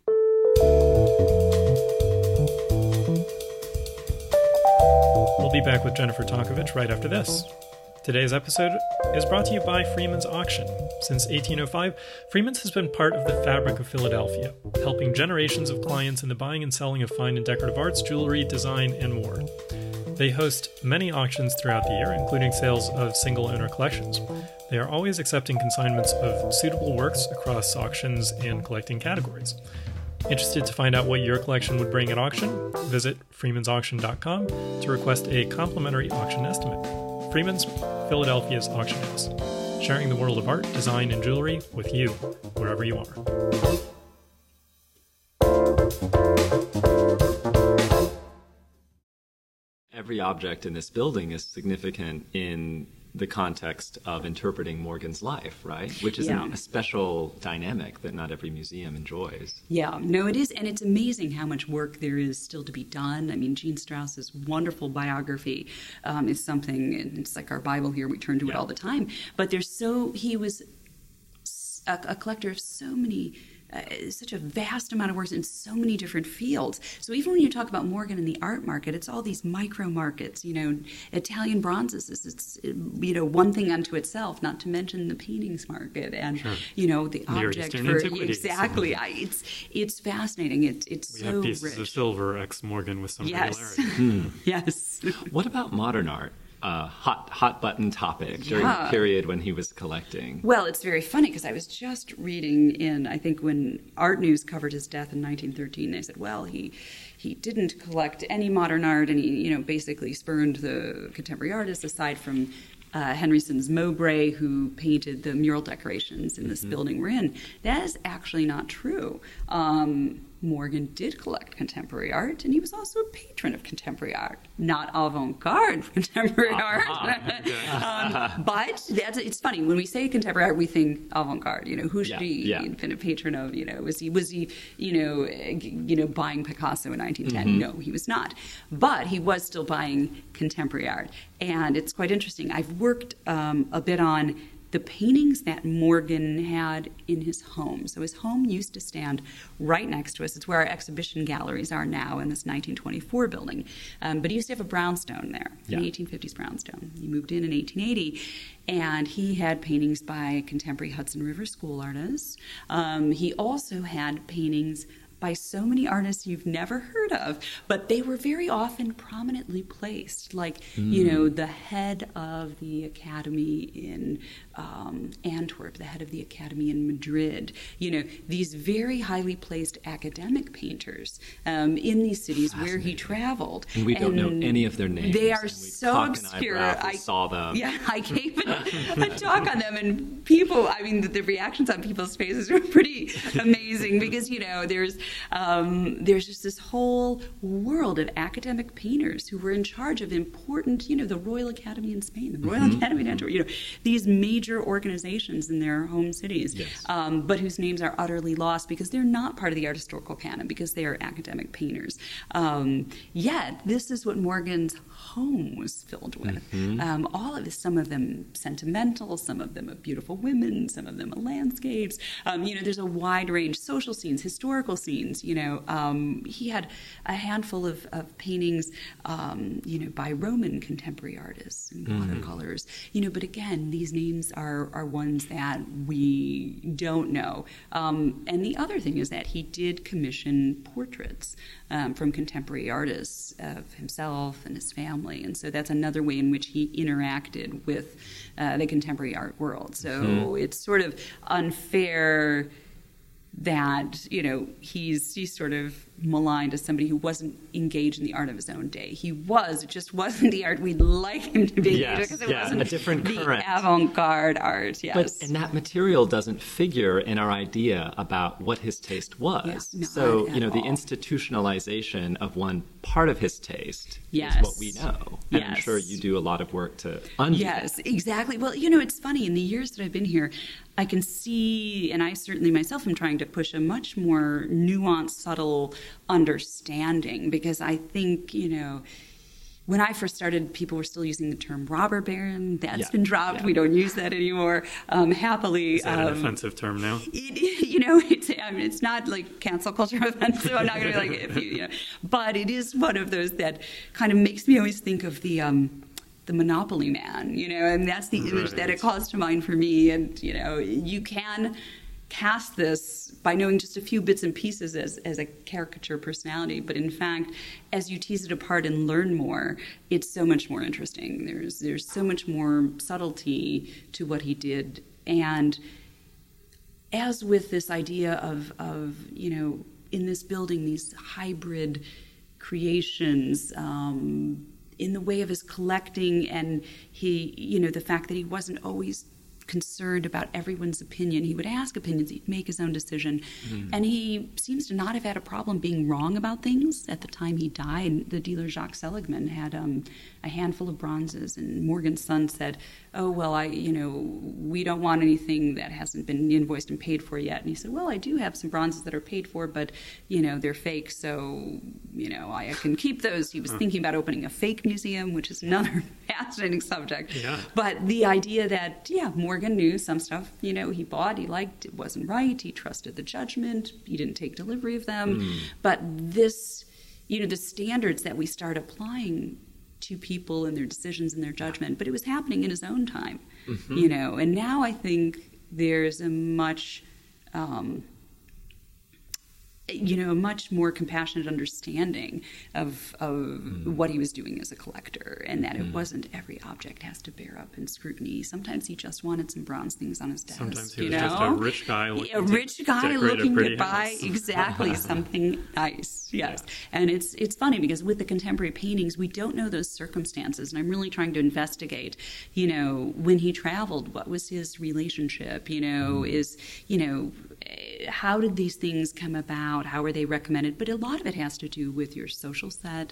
We'll be back with Jennifer Tonkovich right after this. Today's episode is brought to you by Freeman's Auction. Since eighteen oh five, Freeman's has been part of the fabric of Philadelphia, helping generations of clients in the buying and selling of fine and decorative arts, jewelry, design, and more. They host many auctions throughout the year, including sales of single-owner collections. They are always accepting consignments of suitable works across auctions and collecting categories. Interested to find out what your collection would bring at auction? Visit freemans auction dot com to request a complimentary auction estimate. Freeman's, Philadelphia's auction house, sharing the world of art, design, and jewelry with you, wherever you are. Every object in this building is significant in the context of interpreting Morgan's life, right? Which is Yeah. a, a special dynamic that not every museum enjoys. Yeah, no, it is. And it's amazing how much work there is still to be done. I mean, Gene Strauss's wonderful biography um, is something, and it's like our Bible here. We turn to it Yeah. all the time. But there's so, he was a, a collector of so many Uh, such a vast amount of works in so many different fields. So even when you talk about Morgan and the art market, it's all these micro markets. You know, Italian bronzes is it's you know one thing unto itself. Not to mention the paintings market and Sure. you know the Near object Eastern for antiquities. exactly. I, it's it's fascinating. It's it's We so have pieces rich. of silver ex Morgan with some Yes, regularity. yes. What about modern art? Uh, hot hot button topic during Yeah. the period when he was collecting. Well, it's very funny because I was just reading in, I think when Art News covered his death in nineteen thirteen, they said, well, he he didn't collect any modern art, and he, you know, basically spurned the contemporary artists aside from uh, Henryson's Mowbray, who painted the mural decorations in this Mm-hmm. building we're in. That is actually not true. Um, Morgan did collect contemporary art, and he was also a patron of contemporary art, not avant-garde contemporary art. um, but that's, it's funny when we say contemporary art, we think avant-garde. You know, who should Yeah, he yeah. been a patron of? You know, was he was he you know eh, you know buying Picasso in nineteen ten? Mm-hmm. No, he was not. But he was still buying contemporary art, and it's quite interesting. I've worked um, a bit on the paintings that Morgan had in his home. So his home used to stand right next to us. It's where our exhibition galleries are now in this nineteen twenty-four building. Um, but he used to have a brownstone there, Yeah. an eighteen fifties brownstone. He moved in in eighteen eighty, and he had paintings by contemporary Hudson River School artists. Um, he also had paintings by so many artists you've never heard of, but they were very often prominently placed, like, you know, the head of the academy in um, Antwerp, the head of the academy in Madrid, you know, these very highly placed academic painters um, in these cities where he traveled. And we don't know any of their names. They are and we so cock an obscure. eyebrow if we I saw them. Yeah, I gave a, a talk on them, and people, I mean, the, the reactions on people's faces were pretty amazing because, you know, there's um, there's just this whole world of academic painters who were in charge of important, you know, the Royal Academy in Spain, the Royal Mm-hmm. Academy in Antwerp, you know, these major organizations in their home cities, Yes. um, but whose names are utterly lost because they're not part of the art historical canon, because they are academic painters. Um, yet, this is what Morgan's home was filled with. Mm-hmm. Um, all of this, some of them sentimental, some of them of beautiful women, some of them of landscapes. Um, you know, there's a wide range, social scenes, historical scenes. You know, um, he had a handful of, of paintings, um, you know, by Roman contemporary artists and Mm-hmm. watercolors. You know, but again, these names are are ones that we don't know. Um, and the other thing is that he did commission portraits um, from contemporary artists of himself and his family, and so that's another way in which he interacted with uh, the contemporary art world. So Mm-hmm. it's sort of unfair that, you know, he's he's sort of maligned as somebody who wasn't engaged in the art of his own day. He was, it just wasn't the art we'd like him to be, Yes, because it yeah, wasn't a different the current. avant-garde art. Yes, But and that material doesn't figure in our idea about what his taste was. Yeah, not so, you know, at the all. institutionalization of one part of his taste Yes. is what we know. And I'm Yes. sure you do a lot of work to undo Yes, that. exactly. Well, you know, it's funny. In the years that I've been here, I can see, and I certainly myself am trying to push a much more nuanced, subtle understanding, because I think, you know, when I first started, people were still using the term robber baron. That's Yeah, been dropped. yeah. We don't use that anymore. Um, happily, Is that an um, offensive term now? it, you know, it's I mean, it's not like cancel culture offensive. I'm not going to be like, if you, you know, but it is one of those that kind of makes me always think of the um, the Monopoly Man, you know, and that's the image that it Right. calls to mind for me. And you know, you can cast this by knowing just a few bits and pieces as, as a caricature personality, but in fact, as you tease it apart and learn more, it's so much more interesting. There's there's so much more subtlety to what he did. And as with this idea of, of you know, in this building, these hybrid creations, um, in the way of his collecting, and he, you know, the fact that he wasn't always concerned about everyone's opinion. He would ask opinions, he'd make his own decision. Mm. And he seems to not have had a problem being wrong about things. At the time he died, the dealer Jacques Seligman had um, a handful of bronzes, and Morgan's son said, oh, well, I, you know, we don't want anything that hasn't been invoiced and paid for yet. And he said, well, I do have some bronzes that are paid for, but, you know, they're fake, so, you know, I can keep those. He was huh. thinking about opening a fake museum, which is another fascinating subject. Yeah. But the idea that, yeah, Morgan knew some stuff, you know, he bought, he liked, it wasn't right, he trusted the judgment, he didn't take delivery of them. Mm. But this, you know, the standards that we start applying to people and their decisions and their judgment, but it was happening in his own time, mm-hmm. you know, and now I think there's a much, um, you know, a much more compassionate understanding of, of mm. what he was doing as a collector, and that mm. it wasn't every object has to bear up in scrutiny. Sometimes he just wanted some bronze things on his desk. Sometimes he you was know? just a rich guy looking a rich guy to looking to buy house. exactly something nice. Yes, yeah. And it's it's funny because with the contemporary paintings, we don't know those circumstances, and I'm really trying to investigate. You know, when he traveled, what was his relationship? You know, mm. is you know. How did these things come about? How were they recommended? But a lot of it has to do with your social set,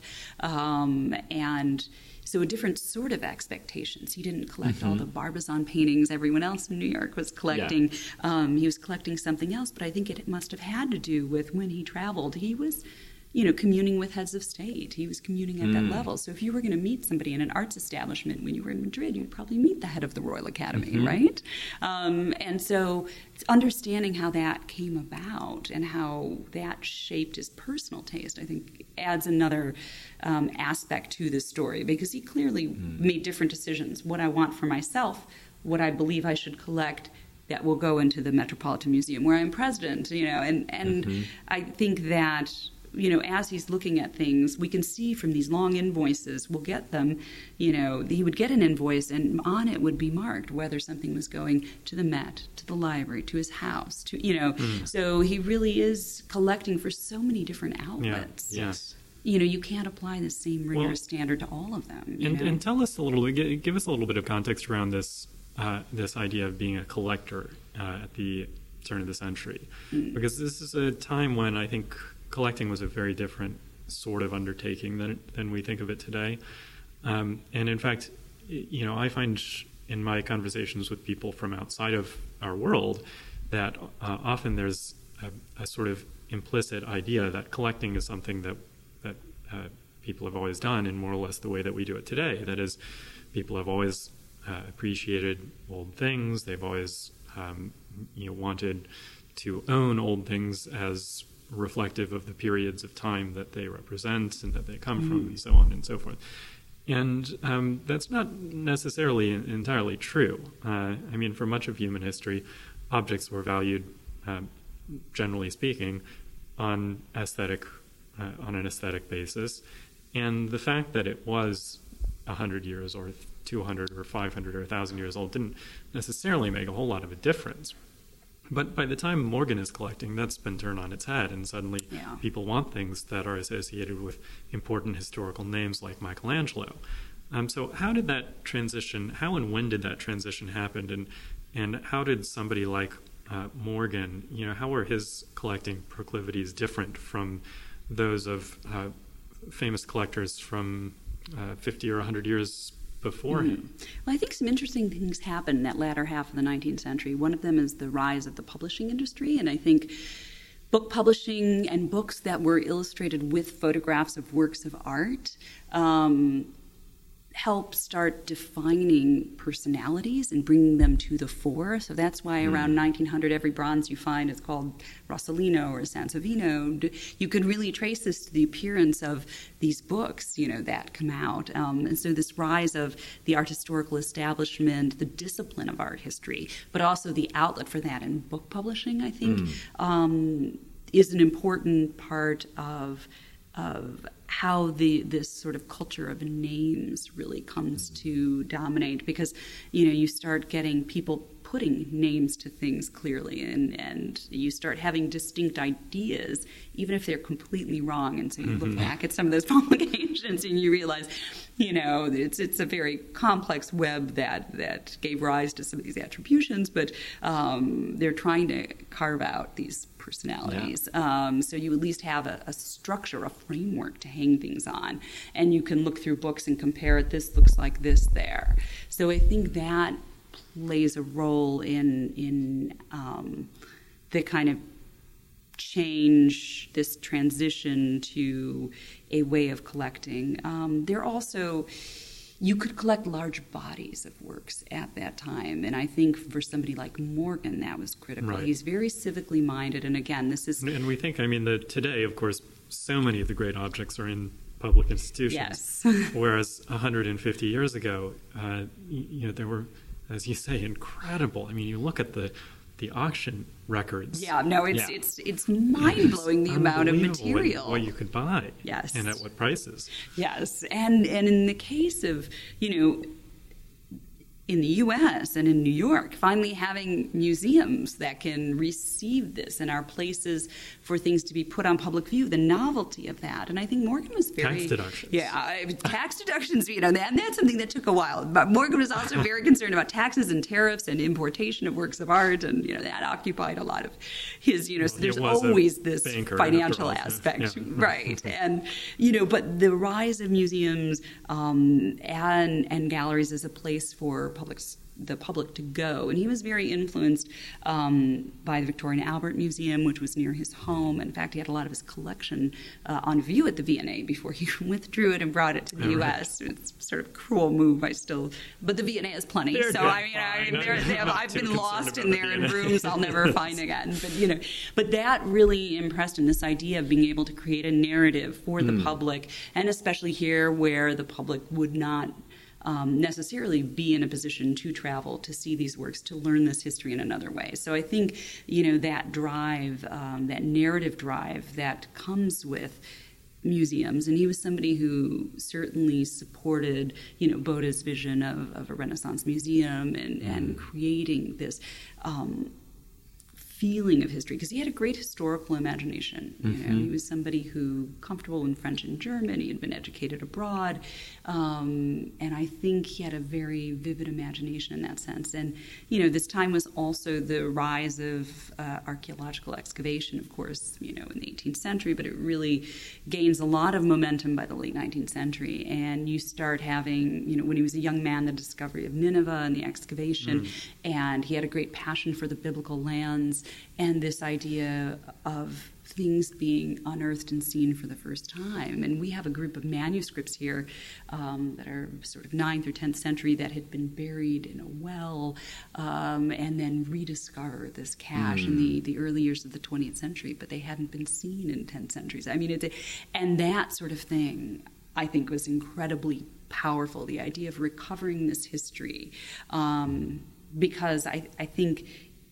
um, and so a different sort of expectations. He didn't collect mm-hmm. all the Barbizon paintings everyone else in New York was collecting. Yeah. Um, he was collecting something else, but I think it must have had to do with when he traveled. He was, you know, communing with heads of state. He was communing at mm. that level. So if you were going to meet somebody in an arts establishment when you were in Madrid, you'd probably meet the head of the Royal Academy, mm-hmm. right? Um, and so understanding how that came about and how that shaped his personal taste, I think, adds another um, aspect to this story, because he clearly mm. made different decisions. What I want for myself, what I believe I should collect, that will go into the Metropolitan Museum where I'm president, you know, and, and mm-hmm. I think that, you know, as he's looking at things, we can see from these long invoices, we'll get them, you know, he would get an invoice and on it would be marked whether something was going to the Met, to the library, to his house, to, you know, mm. so he really is collecting for so many different outlets. Yeah. Yes. You know, you can't apply the same rigorous well, standard to all of them. You and, know? and tell us a little, give us a little bit of context around this, uh, this idea of being a collector uh, at the turn of the century, mm. because this is a time when I think collecting was a very different sort of undertaking than than we think of it today. Um, and in fact, you know, I find in my conversations with people from outside of our world that uh, often there's a, a sort of implicit idea that collecting is something that that uh, people have always done in more or less the way that we do it today. That is, people have always uh, appreciated old things. They've always um, you know wanted to own old things as reflective of the periods of time that they represent and that they come mm-hmm. from, and so on and so forth. And um, that's not necessarily entirely true. Uh, I mean, for much of human history, objects were valued, uh, generally speaking, on aesthetic, uh, on an aesthetic basis. And the fact that it was one hundred years or two hundred or five hundred or one thousand years old didn't necessarily make a whole lot of a difference. But by the time Morgan is collecting, that's been turned on its head, and suddenly yeah. people want things that are associated with important historical names like Michelangelo. Um, so how did that transition, how and when did that transition happen, and and how did somebody like uh, Morgan, you know, how were his collecting proclivities different from those of uh, famous collectors from uh, fifty or one hundred years before him? Mm-hmm. Well, I think some interesting things happened in that latter half of the nineteenth century. One of them is the rise of the publishing industry, and I think book publishing and books that were illustrated with photographs of works of art um, help start defining personalities and bringing them to the fore. So that's why mm. around nineteen hundred, every bronze you find is called Rossellino or Sansovino. You can really trace this to the appearance of these books, you know, that come out. Um, and so this rise of the art historical establishment, the discipline of art history, but also the outlet for that in book publishing, I think, mm. um, is an important part of of how the this sort of culture of names really comes to dominate, because, you know, you start getting people putting names to things clearly, and, and you start having distinct ideas, even if they're completely wrong. And so you look back at some of those publications and you realize, you know, it's it's a very complex web that, that gave rise to some of these attributions, but um, they're trying to carve out these personalities. Yeah. Um, so you at least have a, a structure, a framework to hang things on. And you can look through books and compare it. This looks like this there. So I think that plays a role in, in um, the kind of change, this transition to a way of collecting. Um, there also... You could collect large bodies of works at that time, and I think for somebody like Morgan, that was critical. Right. He's very civically minded, and again, this is... And we think, I mean, that today, of course, so many of the great objects are in public institutions. Yes. Whereas one hundred fifty years ago, uh, you know, there were, as you say, incredible. I mean, you look at the the auction records. Yeah, no, it's yeah. it's it's mind-blowing the amount of material. What, what you could buy. Yes. And at what prices. Yes. And and in the case of, you know, in the U S and in New York, finally having museums that can receive this and are places for things to be put on public view, the novelty of that. And I think Morgan was very... Tax deductions. Yeah, tax deductions, you know, and that's something that took a while. But Morgan was also very concerned about taxes and tariffs and importation of works of art, and, you know, that occupied a lot of his, you know, well, so there's always always this financial all, aspect, yeah. right? And, you know, but the rise of museums um, and, and galleries as a place for public the public to go. And he was very influenced um, by the Victoria and Albert Museum, which was near his home. In fact, he had a lot of his collection uh, on view at the V and A before he withdrew it and brought it to the oh, U S Right. It's sort of a cruel move. I still, but the V and A has plenty. They're so good. I mean, I mean they're, they have, I've been lost in there in the rooms I'll never find again. But you know, but that really impressed him. This idea of being able to create a narrative for the Mm. public, and especially here where the public would not Um, necessarily be in a position to travel, to see these works, to learn this history in another way. So I think, you know, that drive, um, that narrative drive that comes with museums, and he was somebody who certainly supported, you know, Boda's vision of, of a Renaissance museum and, mm. and creating this um, feeling of history, because he had a great historical imagination. You Mm-hmm. know, he was somebody who comfortable in French and German. He had been educated abroad, um, and I think he had a very vivid imagination in that sense. And you know, this time was also the rise of uh, archaeological excavation, of course, you know, in the eighteenth century. But it really gains a lot of momentum by the late nineteenth century, and you start having, you know, when he was a young man, the discovery of Nineveh and the excavation, mm. and he had a great passion for the biblical lands. And this idea of things being unearthed and seen for the first time. And we have a group of manuscripts here um, that are sort of ninth or tenth century that had been buried in a well um, and then rediscovered this cache mm. in the, the early years of the twentieth century, but they hadn't been seen in ten centuries. I mean, it's a, and that sort of thing, I think, was incredibly powerful, the idea of recovering this history, um, because I, I think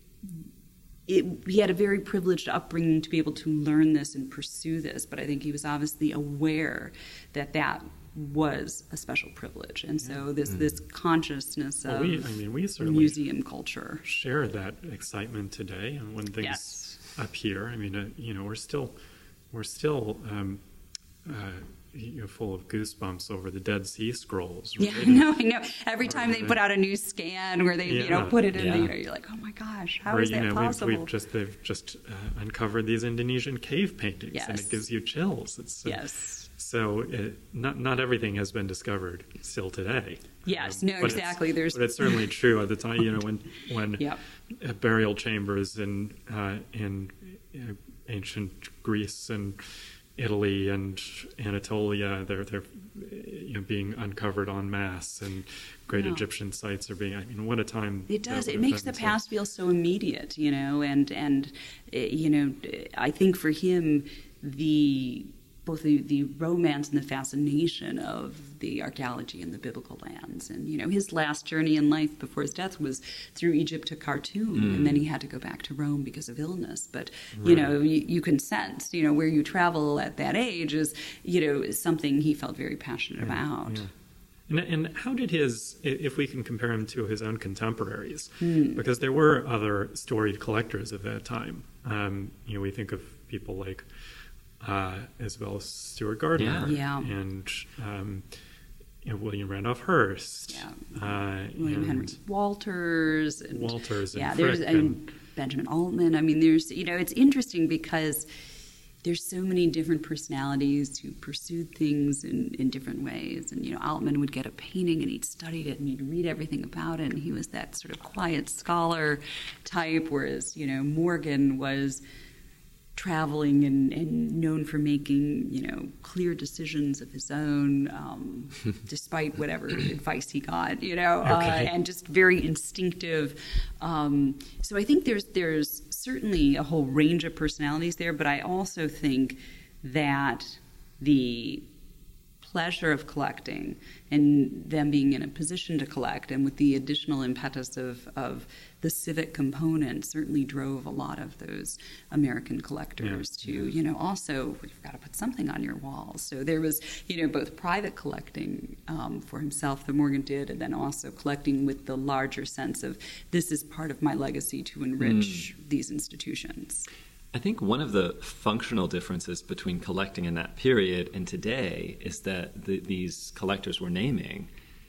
It, he had a very privileged upbringing to be able to learn this and pursue this, but I think he was obviously aware that that was a special privilege, and so this mm. this consciousness well, of we, I mean, we certainly museum culture share that excitement today, and when things yes. appear, I mean, uh, you know, we're still we're still. Um, uh, You know, full of goosebumps over the Dead Sea Scrolls. Right? Yeah, I know, I know. Every time they put out a new scan where they, yeah. you know, put it in yeah. there, you're like, oh my gosh, how or, is you that know, possible? We've, we've just they've just uh, uncovered these Indonesian cave paintings, yes. and it gives you chills. It's uh, yes. So it, not not everything has been discovered still today. Yes, um, no, exactly. It's, There's, but it's certainly true at the time. You know, when when yep. uh, burial chambers in uh, in uh, ancient Greece and Italy and Anatolia, they're they're you know being uncovered en masse, and great wow. Egyptian sites are being. I mean, what a time! It does. It have makes been. the past feel so immediate, you know, and and uh, you know, I think for him, the both the, the romance and the fascination of the archaeology and the biblical lands. And, you know, his last journey in life before his death was through Egypt to Khartoum, mm. and then he had to go back to Rome because of illness. But, right. you know, you, you can sense, you know, where you travel at that age is, you know, something he felt very passionate yeah. about. Yeah. And, and how did his, if we can compare him to his own contemporaries, Mm. because there were other storied collectors of that time. Um, you know, we think of people like uh, Isabella Stewart Gardner Yeah. Yeah. and um, you know, William Randolph Hearst, Yeah. uh, William and Henry Walters. And, Walters and yeah, Frick there's I mean, and- Benjamin Altman. I mean, there's, you know, it's interesting because there's so many different personalities who pursued things in, in different ways. And, you know, Altman would get a painting and he'd studied it and he'd read everything about it. And he was that sort of quiet scholar type, whereas, you know, Morgan was traveling and, and known for making, you know, clear decisions of his own, um, despite whatever advice he got, you know, Okay. uh, and just very instinctive. Um, so I think there's there's certainly a whole range of personalities there, but I also think that the pleasure of collecting and them being in a position to collect, and with the additional impetus of, of the civic component, certainly drove a lot of those American collectors Yeah. to, you know, also, we've got to put something on your walls. So there was, you know, both private collecting um, for himself that Morgan did, and then also collecting with the larger sense of this is part of my legacy to enrich Mm. these institutions. I think one of the functional differences between collecting in that period and today is that the, these collectors we're naming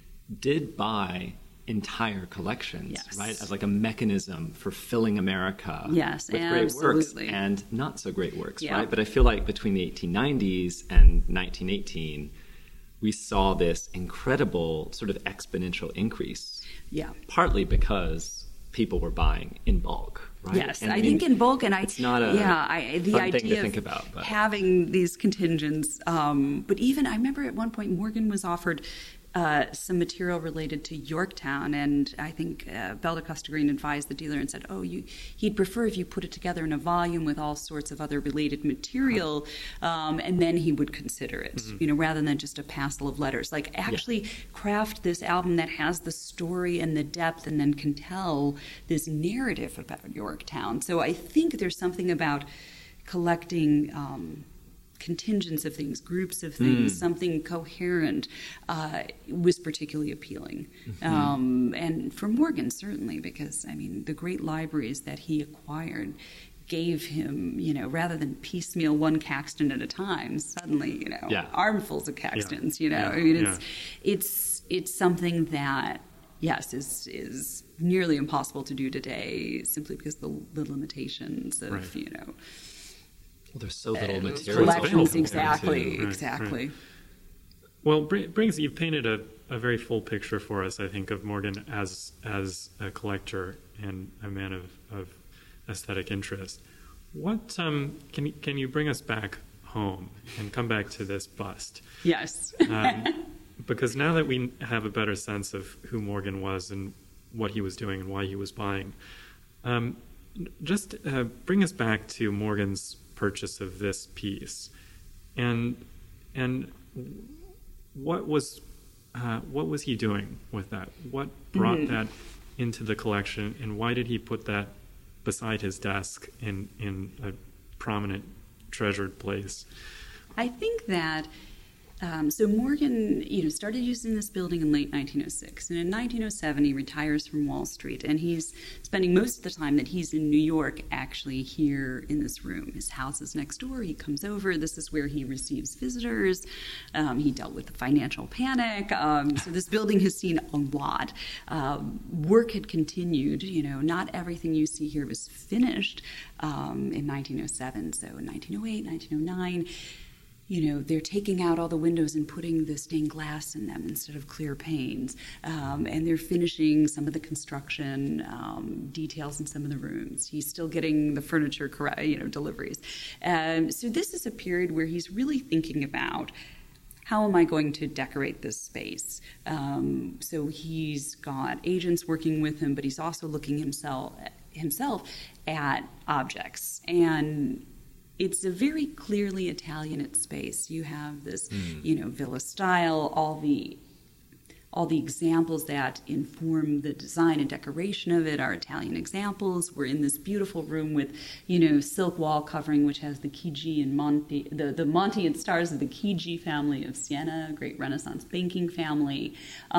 did buy entire collections, Yes. right? As like a mechanism for filling America Yes, with great works absolutely. and not so great works, Yeah. right? But I feel like between the eighteen nineties and nineteen eighteen, we saw this incredible sort of exponential increase, Yeah. partly because people were buying in bulk, right? Yes, And I, mean, think in bulk, and I it's not a yeah, I, the fun idea thing to of think about, but- having these contingents. Um, but even I remember at one point Morgan was offered uh, some material related to Yorktown, and I think uh, Belle de Costa Green advised the dealer and said, "Oh, you, he'd prefer if you put it together in a volume with all sorts of other related material, um, and then he would consider it, Mm-hmm. you know, rather than just a passel of letters. Like actually craft this album that has the story and the depth, and then can tell this narrative about Yorktown." So I think there's something about collecting um, contingents of things, groups of things, Mm. something coherent uh, was particularly appealing. Mm-hmm. Um, and for Morgan, certainly, because, I mean, the great libraries that he acquired gave him, you know, rather than piecemeal one Caxton at a time, suddenly, you know, Yeah. armfuls of Caxtons, you know. Yeah. I mean, it's, Yeah. it's, it's something that, yes, is is nearly impossible to do today simply because the, the limitations of, Right. you know, Well, there's so little uh, material. collections. available, Exactly, too. Right, exactly. right. Well, br- brings you've painted a, a very full picture for us, I think, of Morgan as as a collector and a man of, of aesthetic interest. What um, can you, can you bring us back home and come back to this bust? Yes. Um, because now that we have a better sense of who Morgan was and what he was doing and why he was buying, um, just uh, bring us back to Morgan's purchase of this piece, and and what was uh, what was he doing with that? What brought Mhm. that into the collection, and why did he put that beside his desk in in a prominent, treasured place? I think that um, so Morgan, you know, started using this building in late nineteen oh six, and in nineteen oh seven he retires from Wall Street, and he's spending most of the time that he's in New York actually here in this room. His house is next door. He comes over. This is where he receives visitors. Um, he dealt with the financial panic, um, so this building has seen a lot. Um, work had continued. You know, not everything you see here was finished um, in nineteen oh seven. So in nineteen oh eight, nineteen oh nine. You know, they're taking out all the windows and putting the stained glass in them instead of clear panes. Um, and they're finishing some of the construction um, details in some of the rooms. He's still getting the furniture, correct, you know, deliveries. Um, so this is a period where he's really thinking about, how am I going to decorate this space? Um, so he's got agents working with him, but he's also looking himself himself at objects. And it's a very clearly Italianate space. You have this, Mm. you know, villa style, all the all the examples that inform the design and decoration of it are Italian examples. We're in this beautiful room with, you know, silk wall covering, which has the Chigi and Monti, the, the Monti and stars of the Chigi family of Siena, a great Renaissance banking family.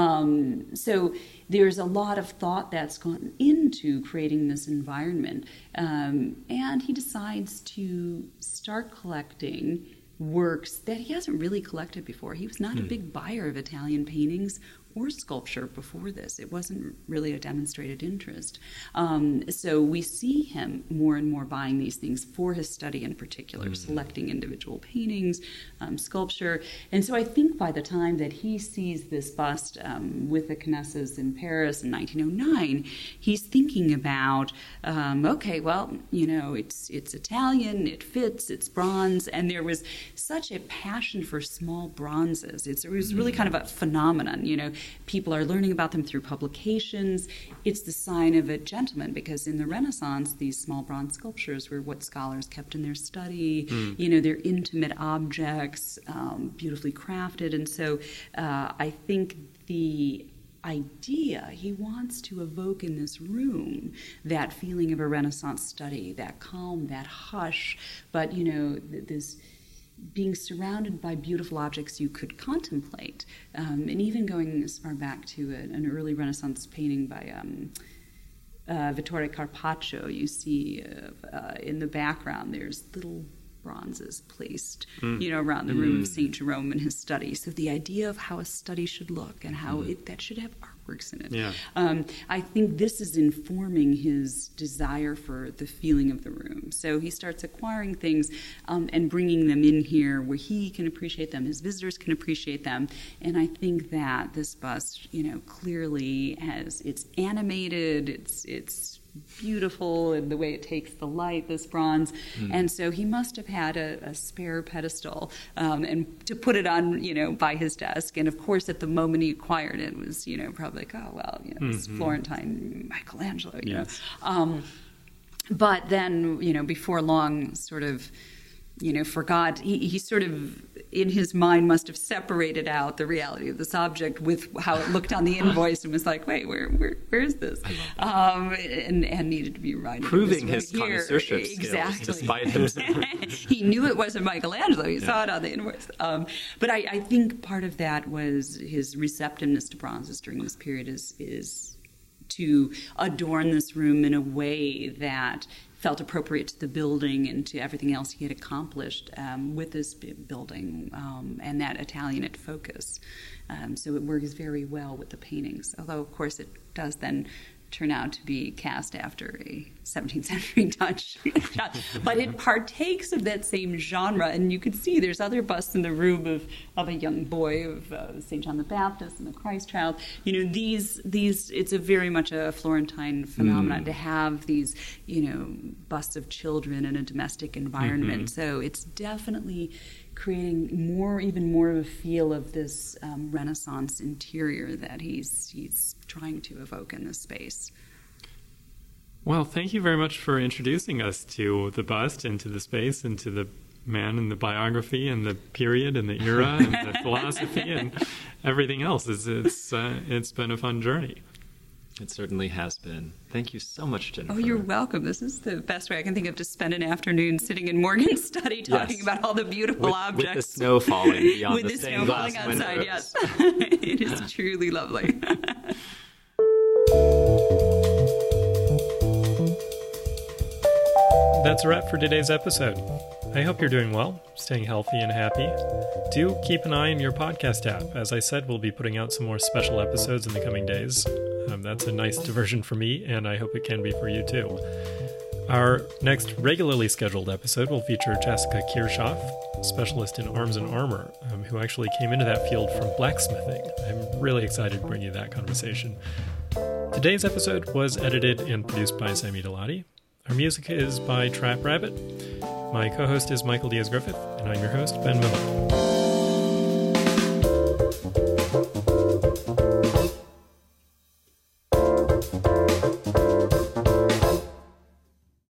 Um, so there's a lot of thought that's gone into creating this environment. Um, and he decides to start collecting works that he hasn't really collected before. He was not hmm. a big buyer of Italian paintings or sculpture before this. It wasn't really a demonstrated interest. Um, so we see him more and more buying these things for his study in particular, mm. selecting individual paintings, um, sculpture. And so I think by the time that he sees this bust um, with the Knesses in Paris in nineteen oh nine, he's thinking about, um, okay, well, you know, it's it's Italian, it fits, it's bronze, and there was such a passion for small bronzes. It's, it was really kind of a phenomenon, you know. People are learning about them through publications. It's the sign of a gentleman, because in the Renaissance, these small bronze sculptures were what scholars kept in their study. Mm. You know, they're intimate objects, um, beautifully crafted. And so uh, I think the idea he wants to evoke in this room, that feeling of a Renaissance study, that calm, that hush, but, you know, th- this... being surrounded by beautiful objects you could contemplate, um, and even going as far back to a, an early Renaissance painting by um, uh, Vittore Carpaccio. You see uh, uh, in the background there's little bronzes placed, mm. you know, around the room mm. of Saint Jerome in his study. So the idea of how a study should look and how mm. it, that should have artworks in it. Yeah. Um, I think this is informing his desire for the feeling of the room. So he starts acquiring things um, and bringing them in here where he can appreciate them, his visitors can appreciate them. And I think that this bust, you know, clearly has, it's animated, it's it's beautiful in the way it takes the light, this bronze. Mm. And so he must have had a, a spare pedestal um, and to put it on, you know, by his desk. And of course, at the moment he acquired it, it was, you know, probably like, oh, well, you know, mm-hmm. it's Florentine Michelangelo, you yes. know. Um, but then, you know, before long, sort of, you know, forgot, he, he sort of, in his mind, must have separated out the reality of this object with how it looked on the invoice and was like, wait, where where, where is this? Um, and, and needed to be reminded. Proving his right connoisseurship exactly. skills, despite his... He knew it wasn't Michelangelo. He yeah. saw it on the invoice. Um, but I, I think part of that was his receptiveness to bronzes during this period is is to adorn this room in a way that felt appropriate to the building and to everything else he had accomplished um, with this building um, and that Italianate focus. Um, so it works very well with the paintings, although, of course, it does then turn out to be cast after a seventeenth century Dutch shot. But it partakes of that same genre, and you can see there's other busts in the room of, of a young boy, of uh, Saint John the Baptist and the Christ child. You know, these, these it's a very much a Florentine phenomenon mm. to have these, you know, busts of children in a domestic environment. Mm-hmm. So it's definitely creating more, even more of a feel of this um, Renaissance interior that he's he's trying to evoke in this space. Well, thank you very much for introducing us to the bust and to the space and to the man and the biography and the period and the era and the philosophy and everything else. It's it's, uh, it's been a fun journey. It certainly has been. Thank you so much, Jennifer. Oh, you're welcome. This is the best way I can think of to spend an afternoon sitting in Morgan's study talking yes. about all the beautiful with, objects. With the snow falling beyond with the, the stained snow glass falling outside, windows. yes. It is truly lovely. That's a wrap for today's episode. I hope you're doing well, staying healthy and happy. Do keep an eye on your podcast app. As I said, we'll be putting out some more special episodes in the coming days. Um, that's a nice diversion for me, and I hope it can be for you too. Our next regularly scheduled episode will feature Jessica Kirchhoff, specialist in arms and armor, um, who actually came into that field from blacksmithing. I'm really excited to bring you that conversation. Today's episode was edited and produced by Sammy Delati. Our music is by Trap Rabbit. My co-host is Michael Diaz-Griffith, and I'm your host, Ben Miller.